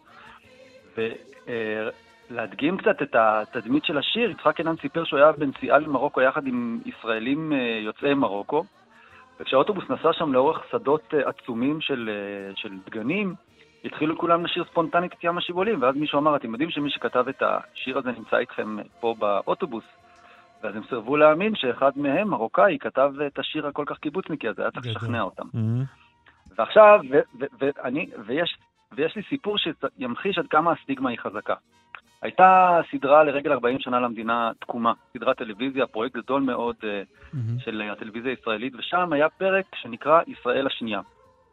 ולהדגים קצת את התדמית של השיר, יצחק קינן סיפר שהוא היה בנסיעה למרוקו יחד עם ישראלים יוצאי מרוקו, וכשהאוטובוס נסע שם לאורך שדות עצומים של, של דגנים, התחילו כולם לשיר ספונטנית את ים השיבולים, ואז מישהו אמר, אתם יודעים שמי שכתב את השיר הזה נמצא איתכם פה באוטובוס, ואז הם סירבו להאמין שאחד מהם, מרוקאי, כתב את השיר הכל כך קיבוצניקי, אז היה צריך לשכנע אותם. Mm-hmm. ועכשיו, ו- ו- ו- אני, ויש, ויש לי סיפור שימחיש עד כמה הסטיגמה היא חזקה. הייתה סדרה לרגל ארבעים שנה למדינה תקומה, סדרת טלוויזיה, פרויקט גדול מאוד mm-hmm. של הטלוויזיה הישראלית, ושם היה פרק שנקרא ישראל השנייה.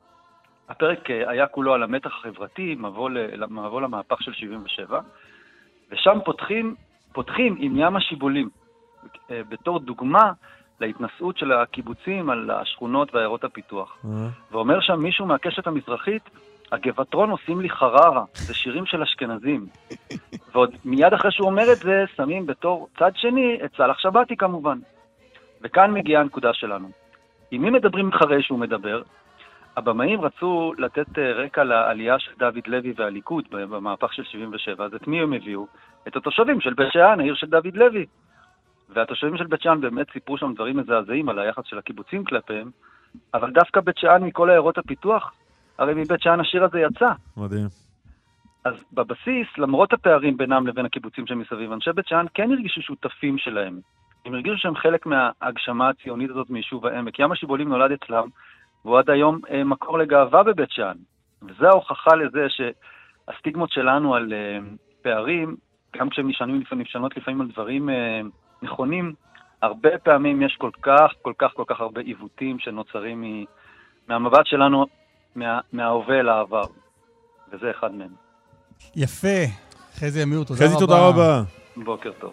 הפרק היה כולו על המתח החברתי, מבוא, ל- מבוא למהפך של שבעים ושבע, ושם פותחים, פותחים עם ים השיבולים, בתור דוגמה להתנסות של הקיבוצים על השכונות ועיירות הפיתוח. Mm-hmm. ואומר שם מישהו מהקשת המזרחית, הגבעתרון עושים לי חררה, זה שירים של אשכנזים. ועוד מיד אחרי שהוא אומר את זה, שמים בתור צד שני את סלח שבתי כמובן. וכאן מגיעה הנקודה שלנו. עם מי מדברים אחרי שהוא מדבר? הבמאים רצו לתת רקע לעלייה של דוד לוי והליכוד במהפך של שבעים ושבע, אז את מי הם הביאו? את התושבים של בית שאן, העיר של דוד לוי. והתושבים של בית שאן באמת סיפרו שם דברים מזעזעים על היחס של הקיבוצים כלפיהם, אבל דווקא בית שאן מכל העיירות הפיתוח, הרי מבית שאן השיר הזה יצא. מדהים. אז בבסיס, למרות הפערים בינם לבין הקיבוצים שמסביב, אנשי בית שאן כן הרגישו שותפים שלהם. הם הרגישו שהם חלק מההגשמה הציונית הזאת מיישוב העמק. ים השיבולים נולד אצלם, והוא עד היום אה, מקור לגאווה בבית שאן. וזו ההוכחה לזה שהסטיגמות שלנו על אה, פערים, גם כשהם נשענים נשענות לפעמים על דברים אה, נכונים, הרבה פעמים יש כל כך, כל כך, כל כך הרבה עיוותים שנוצרים מ, מהמבט שלנו, מה, מההווה לעבר. וזה אחד מהם. יפה. חזי אמיר, תודה רבה. חזי, תודה רבה. בוקר טוב.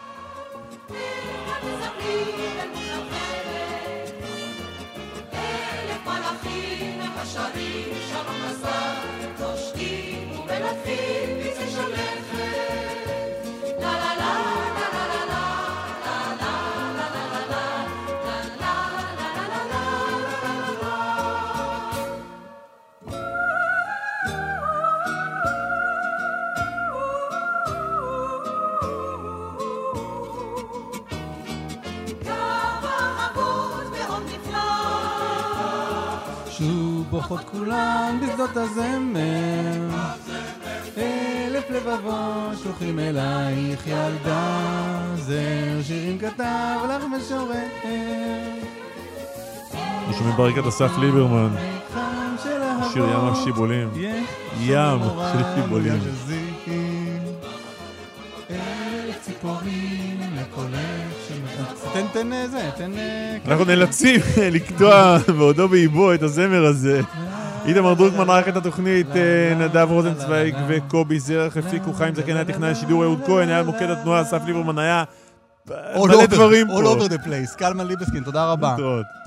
בוכות כולן בשדות הזמר, אלף לבבות שולחים אלייך ילדה, זר שירים כתב לך משורר. אנחנו שומעים ברקע אסף ליברמן, שיר ים השיבולים, ים של שיבולים. אלף ציפורים לקולך שמתנצ... תן, תן זה, תן... אנחנו נאלצים לקטוע בעודו בעיבו את הזמר הזה. איתמר דרוקמן ערך את התוכנית, נדב רוזנצוויג וקובי זרח הפיקו, חיים זקן היה טכנאי השידור, אהוד כהן היה מוקד התנועה, אסף ליברמן היה מלא דברים פה. All over the place. קלמן ליבסקין, תודה רבה.